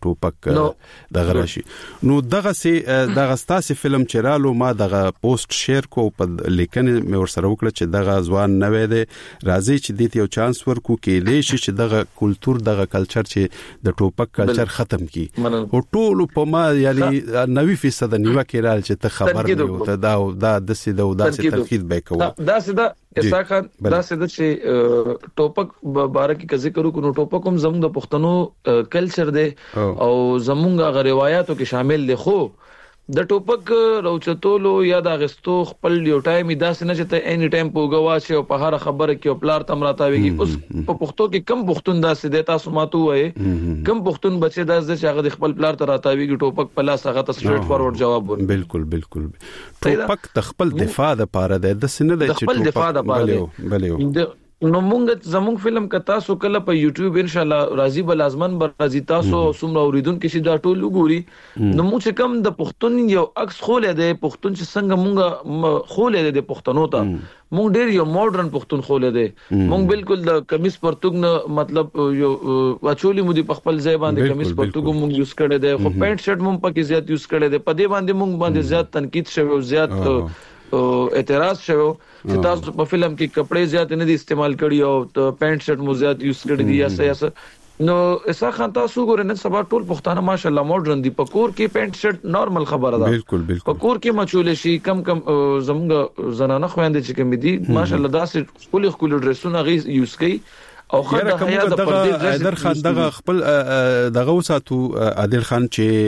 [SPEAKER 3] ټوپک دغه راشي نو دغه سي دغه ستاسي فلم چرالو ما دغه پوسټ شیر کو په لیکنه مې ور سره وکړه چې دغه ځوان نوې ده راځي چې دې یو چانس ورکو کې لې شي چې دغه کلچر دغه کلچر چې د ټوپک کلچر ختم کی او ټول په ما یعنی نوي فیصد نیو کېرال چې ته خبر نه ته دا دا د سیده او دا سیده تنقید به کوو
[SPEAKER 4] دا سیده اسا خان دا سیده چې ټوپک باره کې ذکر وکړو ټوپک هم زموږ د پښتنو کلچر دی او زموږ غ روایتو کې شامل دي خو د ټوپک روچتولو یا د غستو خپل یو ټایم داسې نه چې ته اني ټایم پوګوا شي او په هر خبره کې او پلار تم راتاويږي اوس په پښتو کې کم پښتون داسې د تاسو ماتو وای کم پښتون بچي داسې چې هغه د خپل پلار ته راتاويږي ټوپک په لاس هغه ته سټریټ فارورډ جواب ورکړي
[SPEAKER 3] بالکل بالکل ټوپک د خپل دفاع لپاره د سینې د
[SPEAKER 4] خپل دفاع لپاره
[SPEAKER 3] بلیو
[SPEAKER 4] نو مونږ زموږ فلم ک تاسو کله په یوټیوب ان شاء الله راضي بل لازمن بر راضي تاسو سمره اوریدونکو چې دا ټول وګوري نو موږ کم د پښتون یو عکس خولې د پښتون چې څنګه مونږ خولې د پښتنو ته مونږ ډېر یو ماډرن پښتون خولې دي مونږ بالکل د کمیس پرتګ نه مطلب یو واچولې مو دي په خپل ځای باندې کمیس پرتګ مونږ یوز کړی دی خو پینټ شرټ مونږ پکې زیات یوز کړی دی په دې باندې مونږ باندې زیات تنقید شوی او زیات اعتراض شوی چې تاسو په فلم کې کپڑے زیات نه دي استعمال کړی او پینټ شرټ مو زیات یوز کړی دي یا څه یا څه نو اسا خان تاسو ګورئ نن سبا ټول پښتانه ماشاءالله ماډرن دي پکور کې پینټ شرټ نارمل خبره ده
[SPEAKER 3] بالکل بالکل
[SPEAKER 4] پکور کې مچول شي کم کم زموږ زنانه خويندې چې کوم دي ماشاءالله داسې خپل خپل ډریسونه غي یوز کوي او خدای حیا د پردې
[SPEAKER 3] عادل خان دغه خپل دغه وساتو عادل خان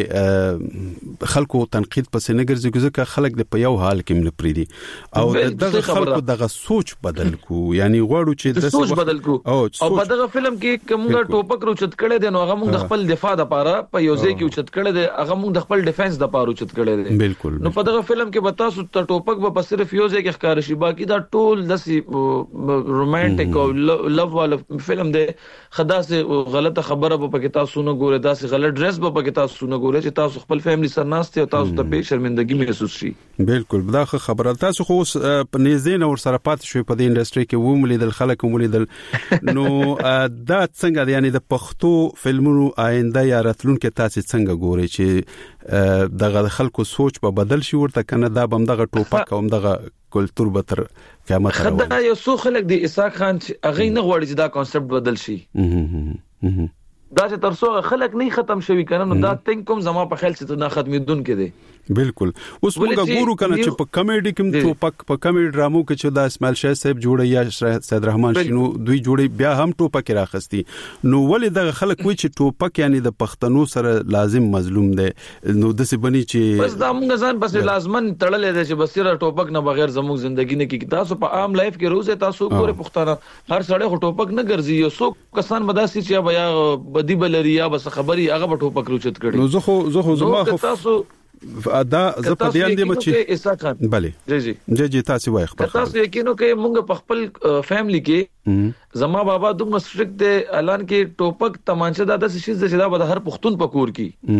[SPEAKER 3] چې خلکو تنقید پسې نه ګرځي ځکه خلک د په یو حال کې من پریدي او دغه خلکو دغه سوچ بدل کو یعنی غواړو چې
[SPEAKER 4] د سوچ بدل کو او په دغه فلم کې کومه ټوپک روچت کړي دي نو هغه موږ د خپل دفاع لپاره په یو ځای کې اوچت کړي دي هغه موږ د خپل ډیفنس لپاره اوچت کړي دي
[SPEAKER 3] بالکل
[SPEAKER 4] نو په دغه فلم کې به تاسو ته ټوپک به صرف یو ځای کې ښکار شي باقي دا ټول د رومانټیک او لو والا فلم دی خدا سه غلطه خبره په پکې تاسو نه ګوره دا سه غلط ډریس په پکې تاسو نه ګوره چې تاسو خپل فیملی سره ناشته او تاسو ته به شرمندګي محسوس شي
[SPEAKER 3] بالکل دا خبره تاسو خو په نيزين او سره پات شوي په دې انډستری کې وملیدل خلک وملیدل نو دا څنګه یعنی د پښتو فلمونو آینده یا راتلونکو تاسو څنګه ګوري چې دغه خلکو سوچ په بدل شي ورته کنه دا بم دغه ټوپک او دغه کلچر به تر قیامت راوړي
[SPEAKER 4] خدای یو څو خلک د اسحاق خان چې هغه نه غواړي چې دا کانسپټ بدل شي دا چې ترڅو خلک نه ختم شوي کنه نو دا تنګ کوم زما په خیال چې نه ختمېدون کې دي
[SPEAKER 3] بالکل. اوس موږ ګورو کنه چې په کامیډي کې ټوپک په کامیډي ډرامو کې چې دا اسماعیل شاه صاحب جوړي یا سید رحمان شینو دوی جوړي بیا هم ټوپک راخستي نو ولې د خلک وی چې ټوپک یعنی د پښتنو سره لازم مظلوم دی نو د څه بني چې
[SPEAKER 4] بس دا موږ ځان بس لازمن تړلې ده چې بس سره ټوپک نه بغیر زموږ ژوندۍ نه کې تاسو په عام لایف کې روزه تاسو ګوره پښتانه هر سړی ټوپک نه ګرځي یو څوک کسان مداسي چې بیا بدی بلریا بس خبري هغه په ټوپک روچت کړي
[SPEAKER 3] نو زه خو زه خو زما خو
[SPEAKER 4] تاسو
[SPEAKER 3] دا ز په دې اندې مچ بله
[SPEAKER 4] جی جی
[SPEAKER 3] جی جی تاسو وایي خبر
[SPEAKER 4] تاسو یقینو کې موږ په خپل فیملی کې زما بابا دومره سټریکټ دی اعلان کې ټوپک تمانچه دا د شیز د شدا به هر پښتون پکور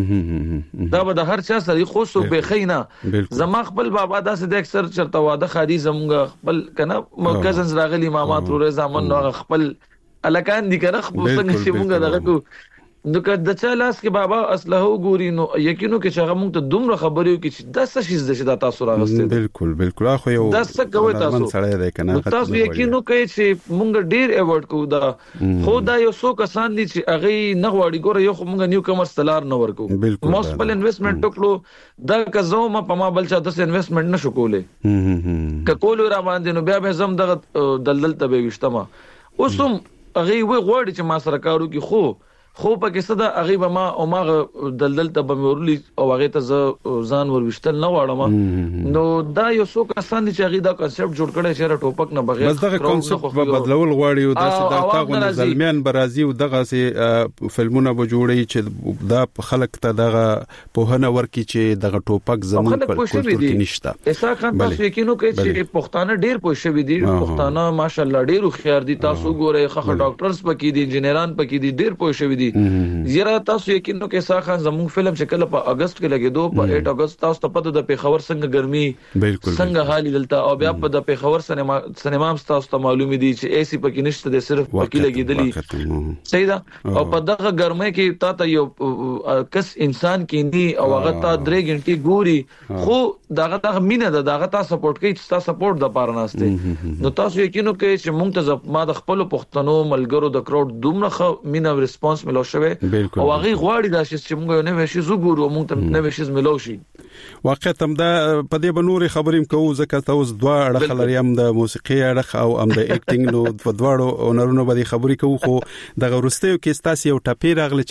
[SPEAKER 4] کې دا به هر چا سره خو سو به خینا زما خپل بابا دا سه د اکثر چرته واده خادي زموږ خپل کنه کزنز راغلي مامات ورې زامن نو خپل الکان دي کنه څنګه چې موږ دغه کو نو که د چا لاس کې بابا اصله وګوري نو یقینو کې چې هغه موږ ته دومره خبرې وکړي چې د څه شي د شدا تاسو راغسته
[SPEAKER 3] بالکل بالکل خو یو
[SPEAKER 4] د څه کوي تاسو
[SPEAKER 3] سره ده کنه
[SPEAKER 4] تاسو یقینو کوي چې موږ ډیر ایوارډ کوو دا خو دا یو څو کسان دي چې هغه نه غواړي ګوره یو خو موږ نیو کمرس تلار نه ورکو موسپل انویسټمنټ وکړو دا که زه ما په ما بل چا د انویسټمنټ نشو کولې ک کول را باندې نو بیا به زم دغه دلدل ته به وشتما اوسم هغه وی غواړي چې ما سره کارو کې خو خو پکې صدا هغه به ما او ما دلدل ته بمورلی او هغه ته ځان وروشتل نه واړم نو دا یو څو کسان دي چې هغه دا کانسپټ جوړ کړي چې ټوپک نه بغیر
[SPEAKER 3] بس دا کانسپټ په بدلول غواړي او د صداقتغه ظلميان برازي او دغه سي فلمونه به جوړي چې دا خلک ته دغه په هنه ورکی چې دغه ټوپک زمون په کلتور کې نشته
[SPEAKER 4] اسا خان تاسو یقینو کوي چې پښتانه ډیر پوښوي دي پښتانه ماشاالله ډیر خيار دي تاسو ګوره خخ ډاکټرز پکې دي انجنیران پکې دي ډیر پوښوي دي زیرا تاسو یقینو کې اسا خان زمون فلم چې کله په اگست کې لګیدو په اټ اگست تاسو ته پته د پیښور څنګه ګرمي څنګه حالي دلته او بیا په د پیښور سینما سینما تاسو ته معلومي دي چې اي سي پکې نشته د صرف پکې لګیدلی صحیح ده او په دغه ګرمۍ کې تا ته یو کس انسان کې ني او هغه تا درې غنټي ګوري خو دغه دغه مینه ده دغه تا سپورټ کوي چې تاسو سپورټ د پاره نهسته نو تاسو یقینو کې چې مونږ ته ما د خپل پښتنو ملګرو د کراوډ دومره مینه ریسپانس ملو شوه او هغه غواړي دا چې موږ نه وشي زګورو موږ ته نه وشي ملو شي
[SPEAKER 3] واقعا تم دا په دې بنوري خبرې کوو ځکه تاسو دوا اړه خلريم د موسیقي اړه او ام د اکټینګ نو په دواړو اونرونو باندې خبرې کوو خو د غورستیو کې ستاسو یو ټاپی راغلی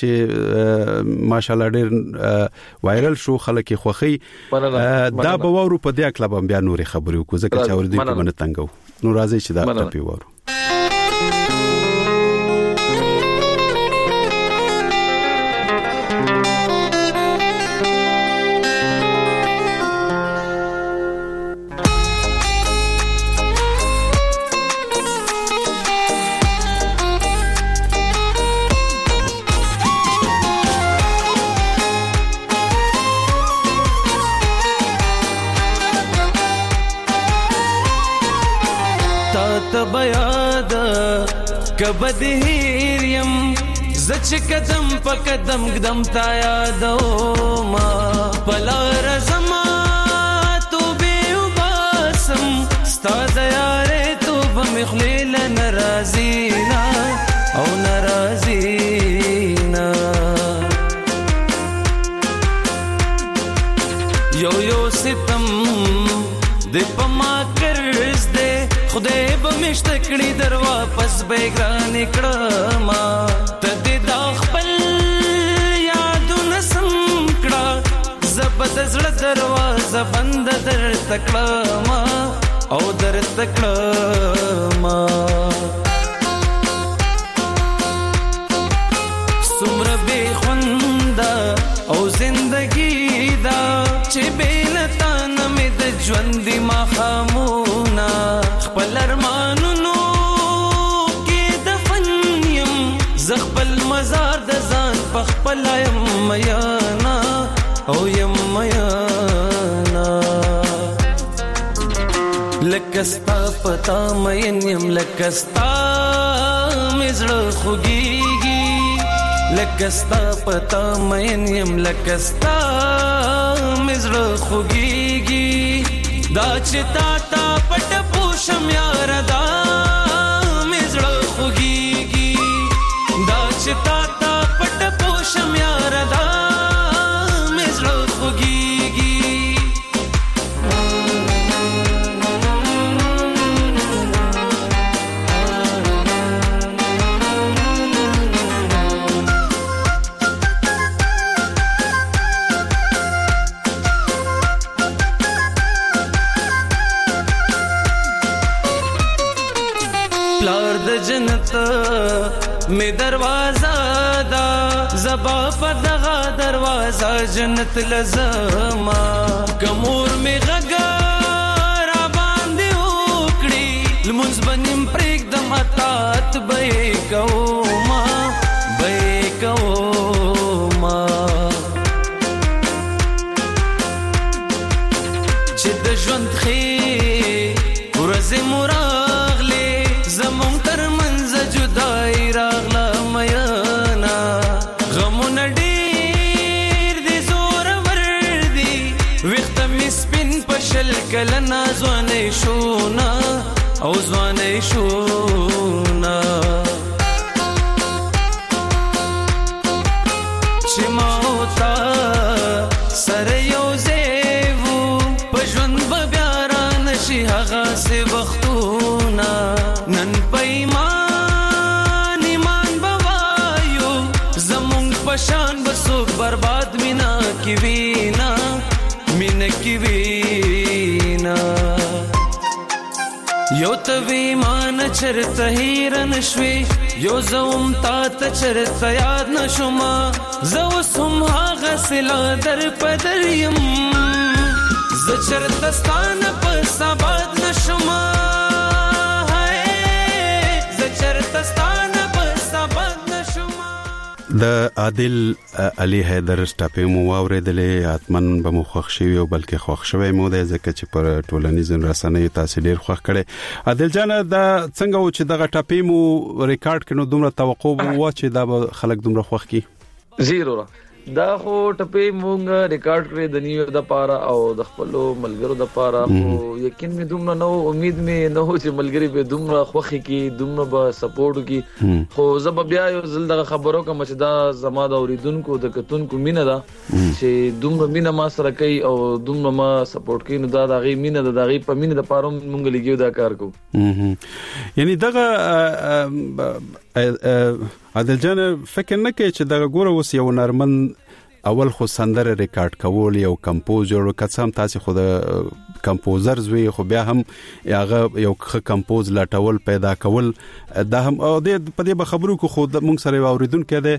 [SPEAKER 3] چې ماشالله ډېر وایرل شو خلک خوخي دا به وورو په دې کلب بیا نوري خبرې وکړو ځکه چې اوردی په باندې تنګو نو راځي چې دا ټاپی وورو
[SPEAKER 6] کبدهیریم زچ قدم په قدم قدم تا یادو ما پلار زما تو به وباسم ستاد یاره تو بمخلیل ناراضینا او ناراضینا یو یو ستم د پما کرز دے خدای به مشتکړي در واپس بیگران کړما ته د خپل یادونه سم کړه زبد زړه دروازه بند در تکړما او در تکړما سمره به خوندا او زندگی دا چې بیلتا نمې د ژوند ما خامونا خپل ارمانونو کې دفن یم زخپل مزار د ځان په خپل یم میانا او یم میانا لکستا پتا مین یم لکستا مزړه خوږیږي لکستا پتا مین یم لکستا مزړه خوږیږي دا چې تا تا پټ پوشم یار دا مزړه خوږیږي دا چې تا تا پټ شم یار دا مزړه خوږیږي پلار د جنت می دروازه دا زبا په دغه دروازه جنت لزما کمور می غګا را باندې وکړي لمونځ بنیم پرېګ د ماتات به کوما به کوما چې د ژوند خې ورځې مراغله زمون تر منځ جدای راغله میانا غمونه ډېر دي زور ور دي وخت می سپین پشل کله نازونه شونا او ځوانه شونا چې ما وتا سره یو زیو پښوند به بیا را نشي هغه سي وختونه نن پېمان ایمان بوایو زمون پشان بسو برباد مینا کی وینا مینا کی وینا یو توی مان چرته هیرن شوي یو زوم تا ته چرته یاد نشوما زو سم هغه سلا در پدریم ز چرته ستان په سباد نشوما
[SPEAKER 3] د عادل علي حیدر سټاپې مو واوریدلې اتمن به مو خوښ شوی او بلکې خوښ شوی مو د ځکه چې پر ټولنیزو رسنیو تاسو ډیر خوښ کړي عادل جان دا څنګه و چې دغه ټاپې مو ریکارډ کړو دومره توقع وو چې دا خلک دومره خوښ کی
[SPEAKER 4] زیرو دا خو ټپې مونږ ریکارډ کړې د نیو د پاره او د خپل ملګرو د پاره او یقین مې دومره نو امید مې نه و چې ملګری به دومره خوخي کی دومره به سپورټ کی خو زب بیا یو زل د خبرو کوم چې دا زما د اوریدونکو د کتونکو مینه ده چې دومره مینه ما سره کوي او دومره ما سپورټ کوي نو دا د غي مینه د غي په مینه د پاره مونږ لګیو دا کار کو
[SPEAKER 3] یعنی دغه عادل جان فکر نه کوي چې دغه ګوره وس یو نرمن اول خو سندره ریکارډ کول یو کمپوز جوړ کڅم تاسو خو د کمپوزر زوی خو بیا هم هغه یو کمپوز لټول پیدا کول دا هم او د په دې خبرو کو خو مونږ سره اوریدونکو ده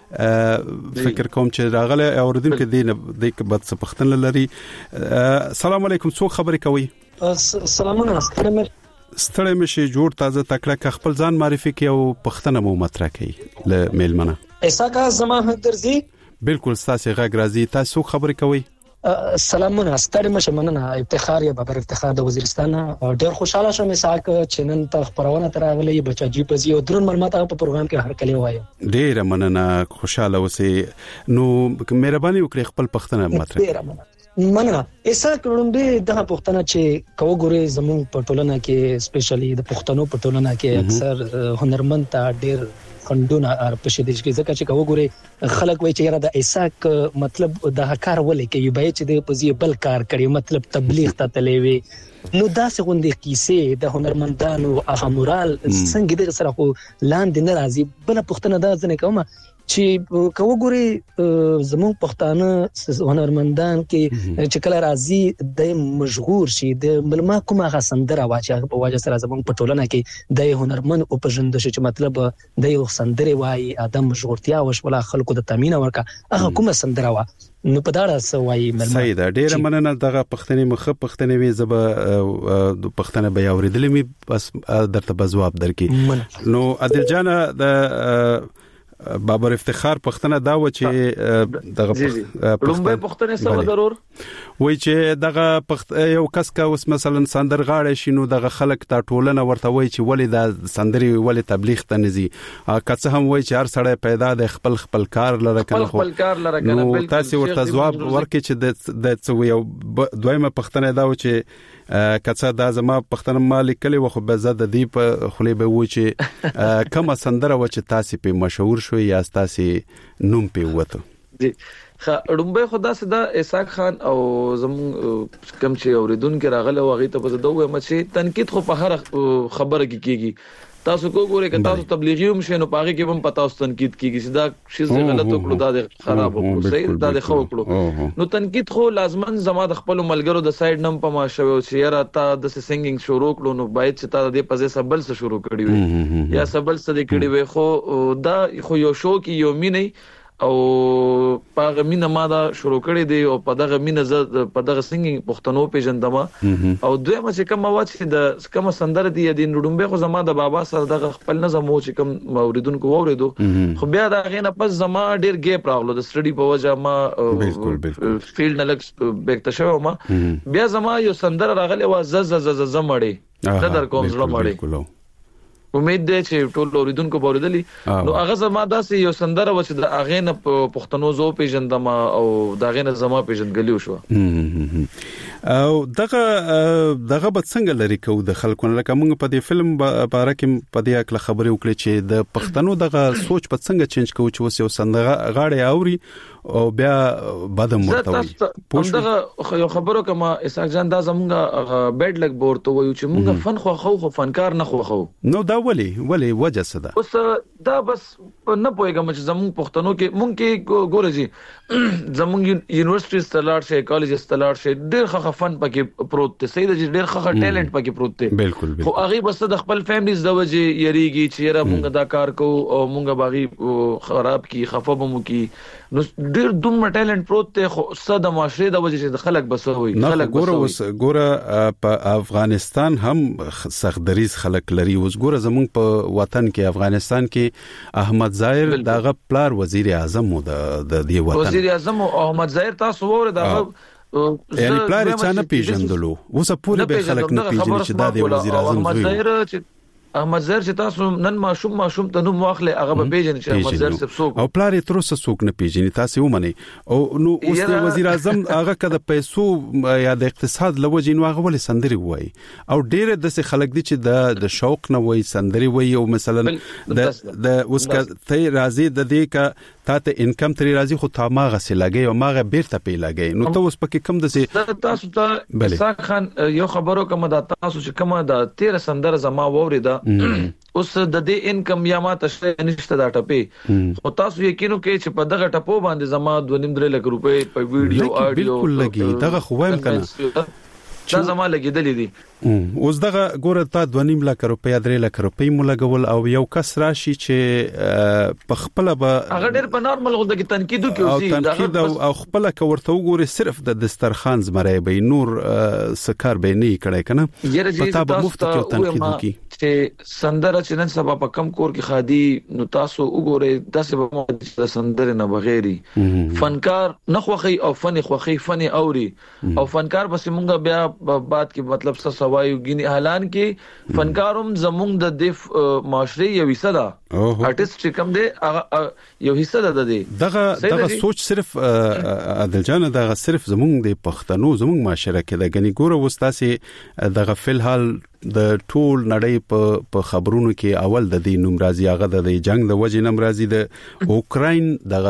[SPEAKER 3] فکر کوم چې راغله اوریدونکو دي د بد سپختن لري السلام علیکم څو خبرې کوي
[SPEAKER 7] سلامونه ستړي
[SPEAKER 3] ستړي مشي جوړ تازه تکړه خپل ځان معرفي کوي او پښتنه مو مطرح کوي ل میلمنه
[SPEAKER 7] ایسا کا زما درځي
[SPEAKER 3] بالکل تاسو غږ راځي تاسو خبرې کوي
[SPEAKER 7] سلامونه ستړي مشه مننه افتخار یا بابر افتخار د وزیرستان ډېر خوشاله شوم ساک چنن ته خبرونه تراغلې بچا جی پزی او درن معلومات په پروګرام کې هر کله وایي
[SPEAKER 3] ډېر مننه خوشاله اوسئ نو مهرباني وکړئ خپل پښتنه مطرح
[SPEAKER 7] مننه ایسا کوم به د پښتنه چې کوګوري زمون په ټولنه کې سپیشلی د پښتنو په ټولنه کې اکثر هنرمند ته ډېر خندونه په شدت کې ځکه چې کوګوري خلک وایي چې یاره د ایساک مطلب د هکار ولې کې یو به چې د پزی بل کار کړي مطلب تبلیغ ته تلوي نو دا څنګه کیسه د هنرمندانو اهمورال څنګه د سره خو لاندې ناراضي بل پښتنه دا ځنه کومه چې کوګوري زمون پښتانه هنرمندان کې چې کله راضي د مشهور شي د بلما کومه غسندره واچي په واجه سره زمون په ټولنه کې د هنرمند او پژند شي چې مطلب د یو سندره وای ادم مشهورتیا وشولا خلکو د تامین ورکا هغه کومه سندره وا نو په داړه سوای ملما
[SPEAKER 3] سید ډیره مننه دغه پښتني مخه پښتني وي زب پښتنه بیا اوریدلې می بس درته جواب درکې نو عادل جان د بابر افتخار پښتنه دا و چې دغه
[SPEAKER 4] لومبه پښتنه سره ضرور
[SPEAKER 3] وای چې دغه یو کس کا اوس مثلا سندرغاړی شینو دغه خلک ته ټولنه ورته وای چې ولې دا سندري ولې تبلیغ ته نزي کڅ هم وای چې هر سړی پیدا د خپل خپل کار لره کنه
[SPEAKER 4] خپل کار لره کنه
[SPEAKER 3] تاسو ورته جواب ورکړي چې د یو دویمه پښتنه دا و چې کڅه دا زما پښتنه مالک کلی وخت به زده دی په خلی به و چې کومه سندره و چې تاسو په مشهور شو یا تاسو نوم په وته
[SPEAKER 4] جی خا ډومبه خدا صدا اسحاق خان او زم کم چې اوریدونکو راغله واغې ته په دوه مچې تنقید خو په هر خبره کې کیږي تاسو کو ګوره ک تاسو تبلیغي هم شنو پاغي کې هم پتا اوس تنقید کیږي سدا شیز غلط وکړو دا خراب وکړو صحیح دا د خو وکړو نو تنقید خو لازمن زما د خپل ملګرو د سایډ نم په ما شوی چې یاره تا د سنگینګ شروع کړو نو باید چې تا د پزې سبل څه شروع کړی وي یا سبل څه د کړی وي خو دا خو یو شو کې یو مینه او پاغه مینه ما دا شروع کړی دی او په دغه مینه ز په دغه سنگینګ پښتنو پیژندما او دوی ما چې کوم وخت چې د کوم سندره دی د نډومبه خو زما د بابا سره دغه خپل نظم او چې کوم اوریدونکو وریدو خو بیا دا غینه پس زما ډیر ګیپ راغلو د سټډي په وجه ما فیلډ نه لګ بیکته شو ما بیا زما یو سندره راغلی و ز ز ز ز مړی قدر کوم زړه مړی امید ده چې ټول اوریدونکو باندې نو هغه زما داسې یو سندره و چې د اغه نه پښتنو زو پیژندم او د اغه نه زما پیژندګلیو شو
[SPEAKER 3] او دغه دغه بد څنګه لري کو د خلکو لکه موږ په دې فلم باره کې په دې اکل خبرې وکړې چې د پښتنو دغه سوچ په څنګه چینج کوو چې یو سندره غاړه اوري او بیا بدم مرتوي
[SPEAKER 4] پوښتنه یو خبرو کما اسحاق جان دا زمونږه بیډ لګ بورته وایو چې موږ فن خو خو خو فنکار نه خو خو
[SPEAKER 3] نو دا ولی ولی وجه څه ده
[SPEAKER 4] اوس دا بس نه پوهیږم چې زمونږ پښتنو کې مونږ کې ګوره جی زمونږ یونیورسيټي ستلار شي کالج ستلار شي ډېر ښه فن پکې پروت دی سید ډېر ښه ټیلنٹ پکې پروت دی
[SPEAKER 3] بالکل
[SPEAKER 4] خو هغه بس د خپل فیملیز د وجه یریږي چې را مونږ دا کار کوو او مونږ باغی خراب کی خفه بمو کی نو ډېر دومره ټیلنٹ پروت دی خو صد معاشره د وجه چې خلک بس وي
[SPEAKER 3] خلک ګوره اوس ګوره په افغانستان هم سختدریز خلک لري اوس ګوره زمونږ په وطن کې افغانستان کې احمد ظاهر دغه پلار وزیر اعظم و د دې وطن
[SPEAKER 4] وزیر اعظم احمد ظاهر تاسو وره دغه
[SPEAKER 3] یعنی پلار یې نه پیژندلو اوس پوره به خلک نه پیژني چې دا د وزیر اعظم
[SPEAKER 4] احمد ظاهر چې احمد ظاهر چې تاسو نن ماشوم ماشوم ته نو مواخله هغه به پیژني چې احمد ظاهر څه څوک
[SPEAKER 3] او پلار یې تر اوسه څوک نه پیژني تاسو ومني او نو اوس د وزیر اعظم هغه کده پیسو یا د اقتصاد لوجې نو هغه ولې سندري وای او ډېر د خلک دي چې د د شوق نه وای سندري وای او مثلا د د اوس ته راضي د دې کا ته انکم تری راضي خو تا ماغه سي لګي او ماغه بیرته پی لګي نو ته اوس پکې کم د سي
[SPEAKER 4] تاسو ته اسحاق خان یو خبرو کوم د تاسو چې کومه د تیر سندره زما ووري دا اوس د دې انکم یا ما تشریح نشته دا ټپې خو تاسو یقینو کې چې په دغه ټپو باندې زما دوه نیم درې لک روپۍ په ویډیو آډیو
[SPEAKER 3] بالکل لګي دغه خو وایم کنه
[SPEAKER 4] دا زما لګیدلې دي
[SPEAKER 3] اوس دغه ګوره تا دوه نیم لک روپۍ درې لک روپۍ مولګول او یو کس راشي چې په خپل به
[SPEAKER 4] هغه ډېر په نارمل غوډه کې تنقید کوي
[SPEAKER 3] او تنقید او خپل کورته وګوري صرف د دسترخوان زمره به نور سکار به نه کړي کنه پتا به مفت کې تنقید کوي
[SPEAKER 4] چې سندره چې نن سبا په کم کور کې خادي نو تاسو وګورئ داسې به د سندره نه بغیري فنکار نه خوخي او فن خوخي فن اوري او فنکار بس مونږه بیا بعد کې مطلب څه سوایو غني حالان کې فنکاروم زمونږ د د معاشري یو حصہ ده ارټیست چې کوم دی یو حصہ ده د
[SPEAKER 3] دغه دغه سوچ صرف عادل جان دغه صرف زمونږ د پښتنو زمونږ معاشره کې د غني ګوره وستاسي دغه فلحال د ټول نړۍ په په خبرونو کې اول د دې نوم راځي هغه د جنگ د وجې نوم راځي د اوکراین دغه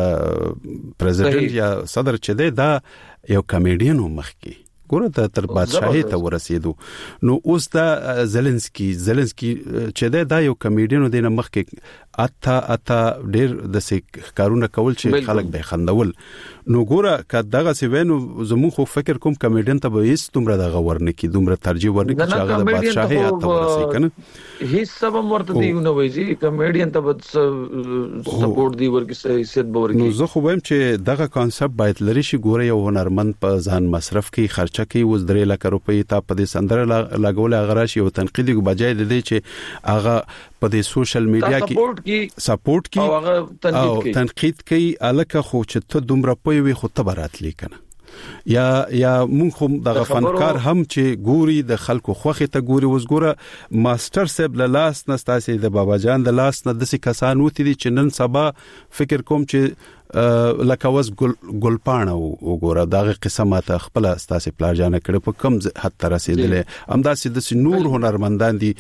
[SPEAKER 3] پریزیدنت یا صدر چې دی دا یو کامیډین مخ کې ګوره د تر بادشاہي ته ورسېدو نو اوس دا زيلنسکي زيلنسکي چې دا یو کامیډین دی نه مخ کې اته اته ډېر د سې کارونه کول چې خلک به خندول نو ګوره کداغه سی وینو زمو خو فکر کوم کامیډین ته به هیڅ تمره د غورن کې دومره ترجیح ورنه چې هغه د بادشاہي ته ورسې کنه
[SPEAKER 4] هیڅ سبب ورته دی نو وایي کامیډین ته به سپورټ دی ورکه حیثیت به ورکه
[SPEAKER 3] نو زه خو وایم چې دغه کانسپټ باید لري شي ګوره یو هنرمند په ځان مصرف کې خرچه کوي وز درې لک روپۍ ته په دې سندره لګول غراشي او تنقیدي بجای د دې چې هغه په دې سوشل میډیا کې سپورټ کې او تنقید کوي الکه خو چې ته دومره پوي وي خو ته براتلی کنه یا یا مونږ هم د فنکار هم چې ګوري د خلکو خوخه ته ګوري وزګوره ماستر صاحب له لاس نستاسي د بابا جان د لاس نه د سې کسان وتی دي چې نن سبا فکر کوم چې لکه وس ګلپاڼه وګوره دغه قصه ماته خپل استاسې پلار جان کړ په کم حد تر رسیدلې امداسې د نور هنرمندان دي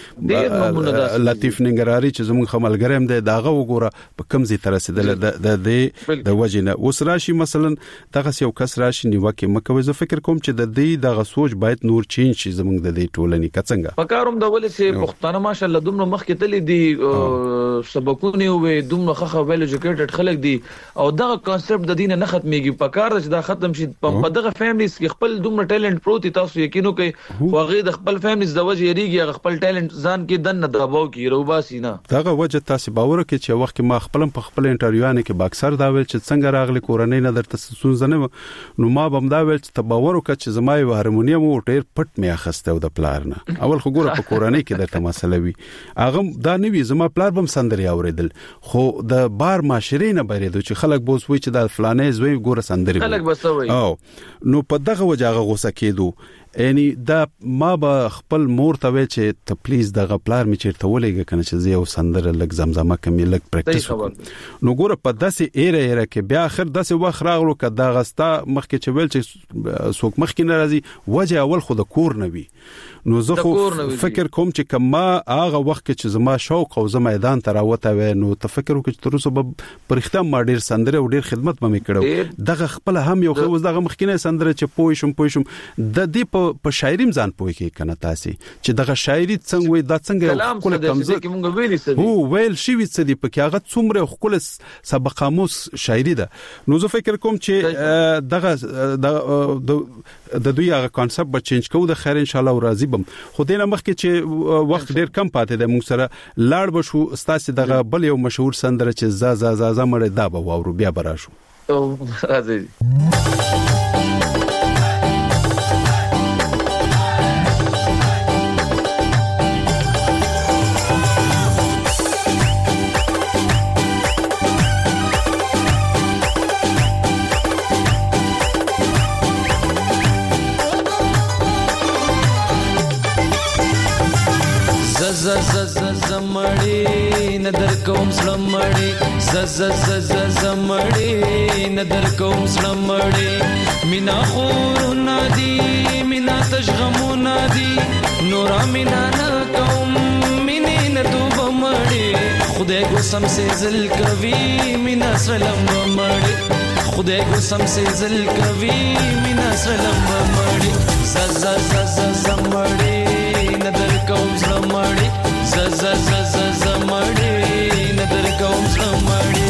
[SPEAKER 3] لطیف ننګرهاري چې زموږ خملګریم دی داغه وګوره په کم زی تر رسیدلې د د د وجنه اوس راشي مثلا دغه یو کس راشي نیوکه مکوې زه فکر کوم چې د دې دغه سوچ باید نور چینج شي زموږ د دې ټولنې کڅنګ
[SPEAKER 4] پکاروم د ولې چې پښتانه ماشاءالله دومره مخکې تللی دي سبقونه وي دومره خخه ویل ایجوکیټډ خلک دي او دغه کانسپټ د دین نه ختميږي پکار چې دا ختم شي په دغه فیملیز کې خپل دومره ټیلنټ پروت تاسو یقینو کوي واغې د خپل فیملیز د وجه یریږي خپل ټیلنټ ځان کې دن نه دباو کې روباسي نه
[SPEAKER 3] دغه وجه تاسو باور کې چې وخت ما خپل په خپل انټرویوانه کې باکسر دا ویل چې څنګه راغلي کورنۍ نه درته سونځنه نو ما بم دا ویل چې تباور وکړه چې زما یو هارمونیم او ډیر پټ مې اخسته د پلار نه اول خو ګوره په کورنۍ کې درته مسله وي اغه دا نه وي زما پلار بم سندري اوریدل خو د بار معاشري نه بریدو چې خلک بوس وي چې د فلانې زوی ګوره سندري
[SPEAKER 4] خلک بسوي
[SPEAKER 3] او نو په دغه وجه غوسه کېدو یعنی دا ما به خپل مور ته وی چې ته پلیز دغه پلار می چیرته ولېګه کنه چې زه یو سندره لګ زمزمه کمی لګ پریکټیس وکړم نو ګوره په داسې ایره ایره کې بیا اخر داسې وخت راغلو که دا غستا مخکې چې ویل چې څوک مخکې ناراضي وجه اول خو د کور نه وي نو زه خو فکر کوم چې کما هغه وخت چې زما شوق او زما میدان ته راوته و نو ته فکر وکړ چې تر اوسه به پرختم ما ډیر سندره او ډیر خدمت به مې کړو دغه خپل هم یو خو دغه مخکینه سندره چې پوي شم پوي شم د دې په شاعري ځان پوي کې کنه تاسو چې دغه شاعري څنګه وي دا څنګه خپل کمزور
[SPEAKER 4] کې مونږ ویلې سدي
[SPEAKER 3] هو ویل شي وي څه دی په کې هغه څومره خپل سبق قاموس شاعري ده نو زه فکر کوم چې دغه د دوی هغه کانسپټ به چینج کوو د خیر ان شاء الله راضي بم خو دینه مخکې چې وخت ډیر کم پاتې ده موږ سره لاړ بشو استاسې دغه بل یو مشهور سندره چې ز ز ز ز مړ دا به واورو بیا براشو
[SPEAKER 4] راځي ز ز ز زمړی ندر کوم سلمړی ز ز ز ز زمړی ندر کوم سلمړی مینا خور نادي مینا تشغمو نادي نورا مینا نا کوم مینه ندوب مړی خدای کو سم سے زل کوي مینا سلم مړی خدای کو سم سے زل کوي مینا سلم مړی ز ز ز ز زمړی ندر کوم زمړی ز ز ز ز زمړی ندر کوم زمړی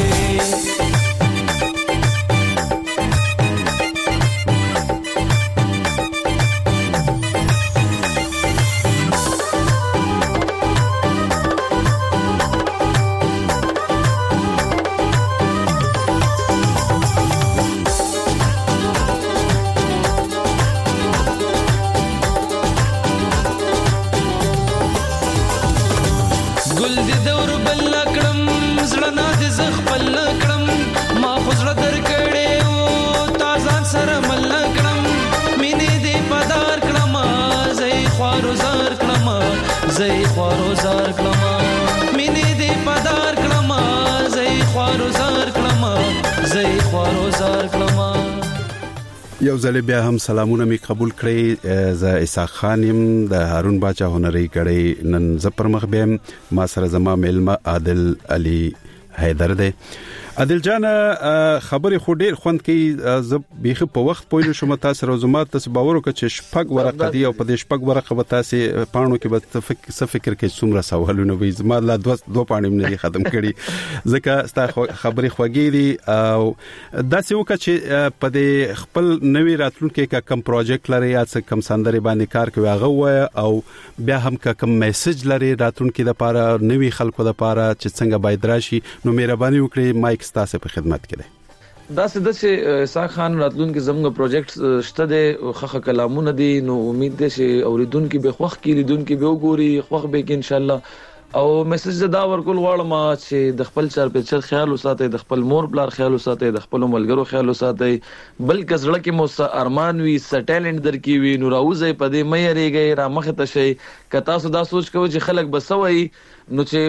[SPEAKER 4] ګل دې دور بل کړم زړه نه دې زخ بل کړم ما خو زړه در کړې او تازان سره مل کړم مینې دې پدار کړم زې خوارو زار کړم زې خوارو زار کړم مینې دې پدار کړم زې خوارو زار کړم زې خوارو زار کړم
[SPEAKER 3] یو ځل بیا هم سلامونه می قبول کړئ ز اسحاق خان يم د هارون باچا هنري کړي نن ز پر مخ بهم ما سره زما ملما عادل علي حیدر دی عادل جان خبرې خو ډیر خوند کوي ز بیخ په وخت پوه شو متا سره زما تاسو باور وکړه چې شپږ ورقه دی او په دې شپږ ورقه به تاسو پاڼو کې به څه فکر کوي څومره سوالونه وي زما لا دوه دوه پاڼې نه ختم کړي ځکه ستا خبرې خوږې دي او داسې وکړه چې په دې خپل نوې راتلونکي کم پروجیکټ لري یا څه کم سندري باندې کار کوي هغه وای او بیا هم کم میسج لري راتلونکي د لپاره نوې خلکو د لپاره چې څنګه باید راشي نو مهرباني وکړئ مایک ستاسو په خدمت کې ده
[SPEAKER 4] دا څه د چې اسحاق خان راتلونکي زموږ پروجیکټ شته د خخه کلامونه دي نو امید ده چې اوریدونکو به خوخ کې لیدونکو به وګوري خوخ به کې ان شاء الله او میسج دا ورکول غواړم چې د خپل چار په چر خیال وساتئ د خپل مور بلار خیال وساتئ د خپل ملګرو خیال وساتئ بلکې زړه کې مو ارمان وي س ټیلنټ درکې وي نو راوځي په دې مې ریږي را مخ ته شي که تاسو دا سوچ کوئ چې خلک بسوي نو چې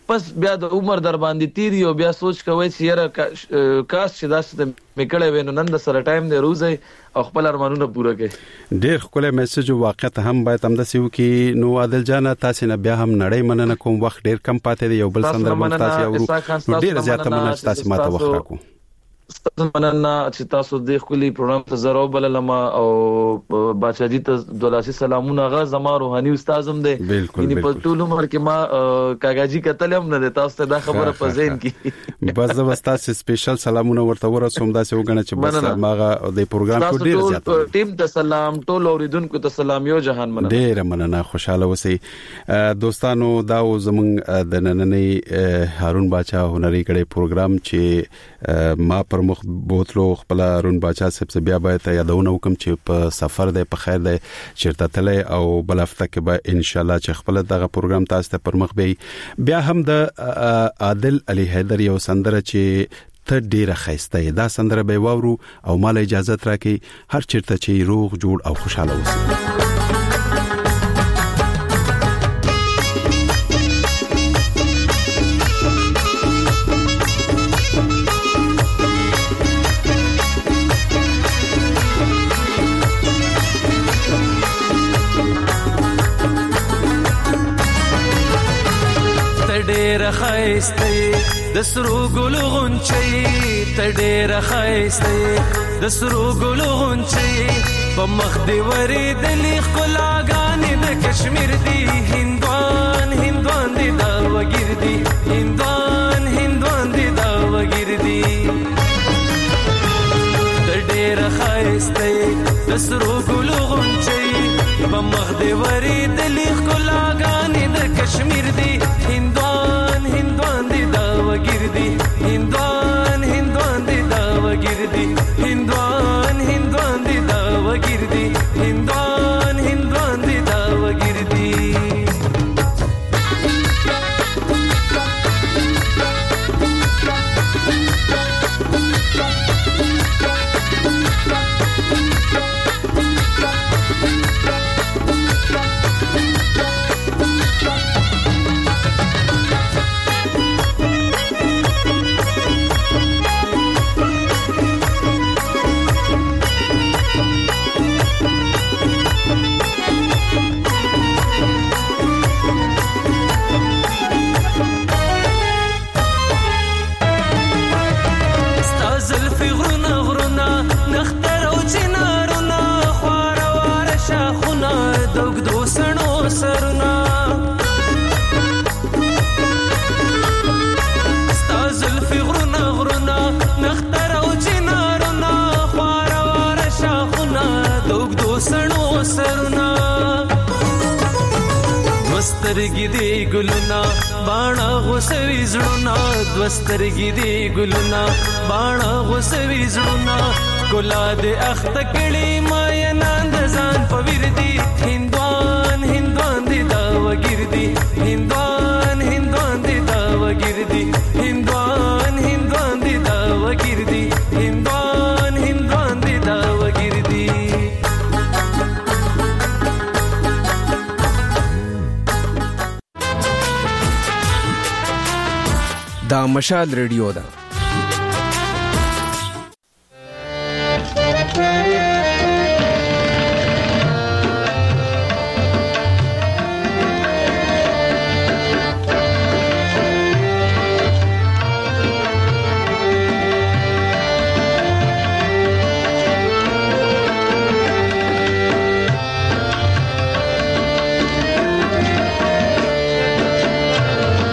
[SPEAKER 4] پس بیا د عمر در باندې تیری او بیا سوچ کوي چې یاره کاش چې داسې میکړې وینو نن د سره ټایم دی روزي او خپل ارمانونه پوره کړي.
[SPEAKER 3] ډېر ښکلی میسج واقعیت هم باید هم داسې وکړي. نو عادل جان تاسو نه بیا هم نړۍ مننه کوم، وخت ډېر کم پاتې دی، یو بل سندره مونږ تاسو اورو نو ډېر زیاته مننه چې تاسو ماته وخت راکو.
[SPEAKER 4] مننه چې تاسو د خپل پروګرام ته زرو بللما او بچاجي ته دولاسي سلامونه غا زما روحاني استاد هم دی. یعنی په ټول عمر کې ما کاغاجي کتلم نه تاسو ته دا خبره په ذهن کې
[SPEAKER 3] بس زه تاسو سپیشل سلامونه ورته ورسوم داسې وګڼه چې بس ماغه د پروګرام کو ډیر زیات
[SPEAKER 4] ټیم ته سلام، ټول اوریدونکو ته سلام، یو جهان مننه.
[SPEAKER 3] ډیر مننه، خوشاله اوسئ دوستانو. دا زمونږ د نننې هارون باچا هنري کړي پروګرام چې ما پر مخ بوتلو خپل هارون باچا صاحب سے بیا باید یادونه وکم چې په سفر دی، په خیر دی، چیرته تللی او بل هفته کې به ان شاء الله چې خپل دغه پروګرام تاسو ته پر مخ به بیا هم د عادل علي حیدر یو سندره چې ته ډیره خسته دا سندره به وورو او مال اجازه راکې هر چیرته چې روغ جوړ او خوشاله اوسئ.
[SPEAKER 6] تډېر خایسته د سرو ګلو غونچي، تډېر خایسته د سرو ګلو غونچي، په مخ دی ورې د لیخ کلاګانې د کشمیر دی، هندوان هندوان دی دا وګر دی، هندوان هندوان دی دا وګر دی. تډېر خایسته د سرو ګلو غونچي، په مخ دی ورې د لیخ کلاګانې د کشمیر دی، هندوان هندوان دی دا وګر دی، هندوان هندوان دی دا وګر دی، هندوان هندوان دی دا وګر دی، هندوان هندوان دی دا وګر دی. دوسترګي دی ګلونا باڼه غوسوي زړونا، دوسترګي دی ګلونا باڼه غوسوي زړونا، ګلا دې اخت کړي ما ینان د ځان پویر دی، هندوان هندوان دی دا وګر دی، هندوان هندوان دی دا وګر دی، هندوان هندوان دی دا وګر دی، هندوان هندوان دی دا وګر دی.
[SPEAKER 8] دا مشال ریډیو ده.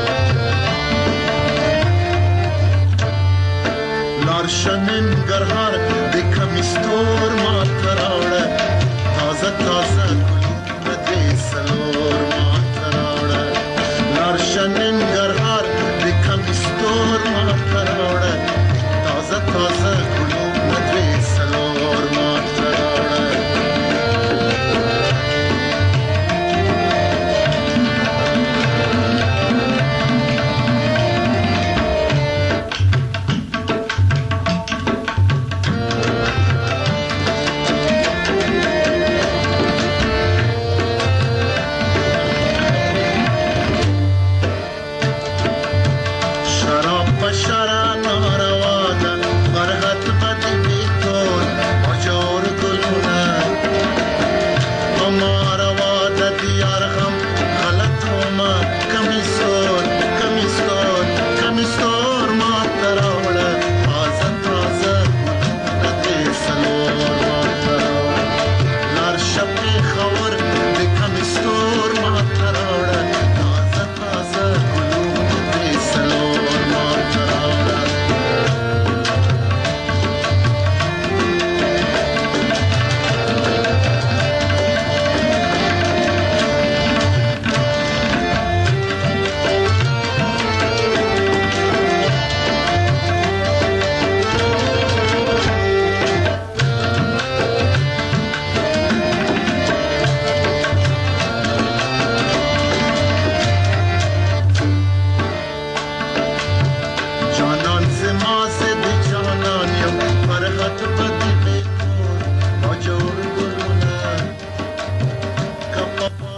[SPEAKER 9] شنن گرهار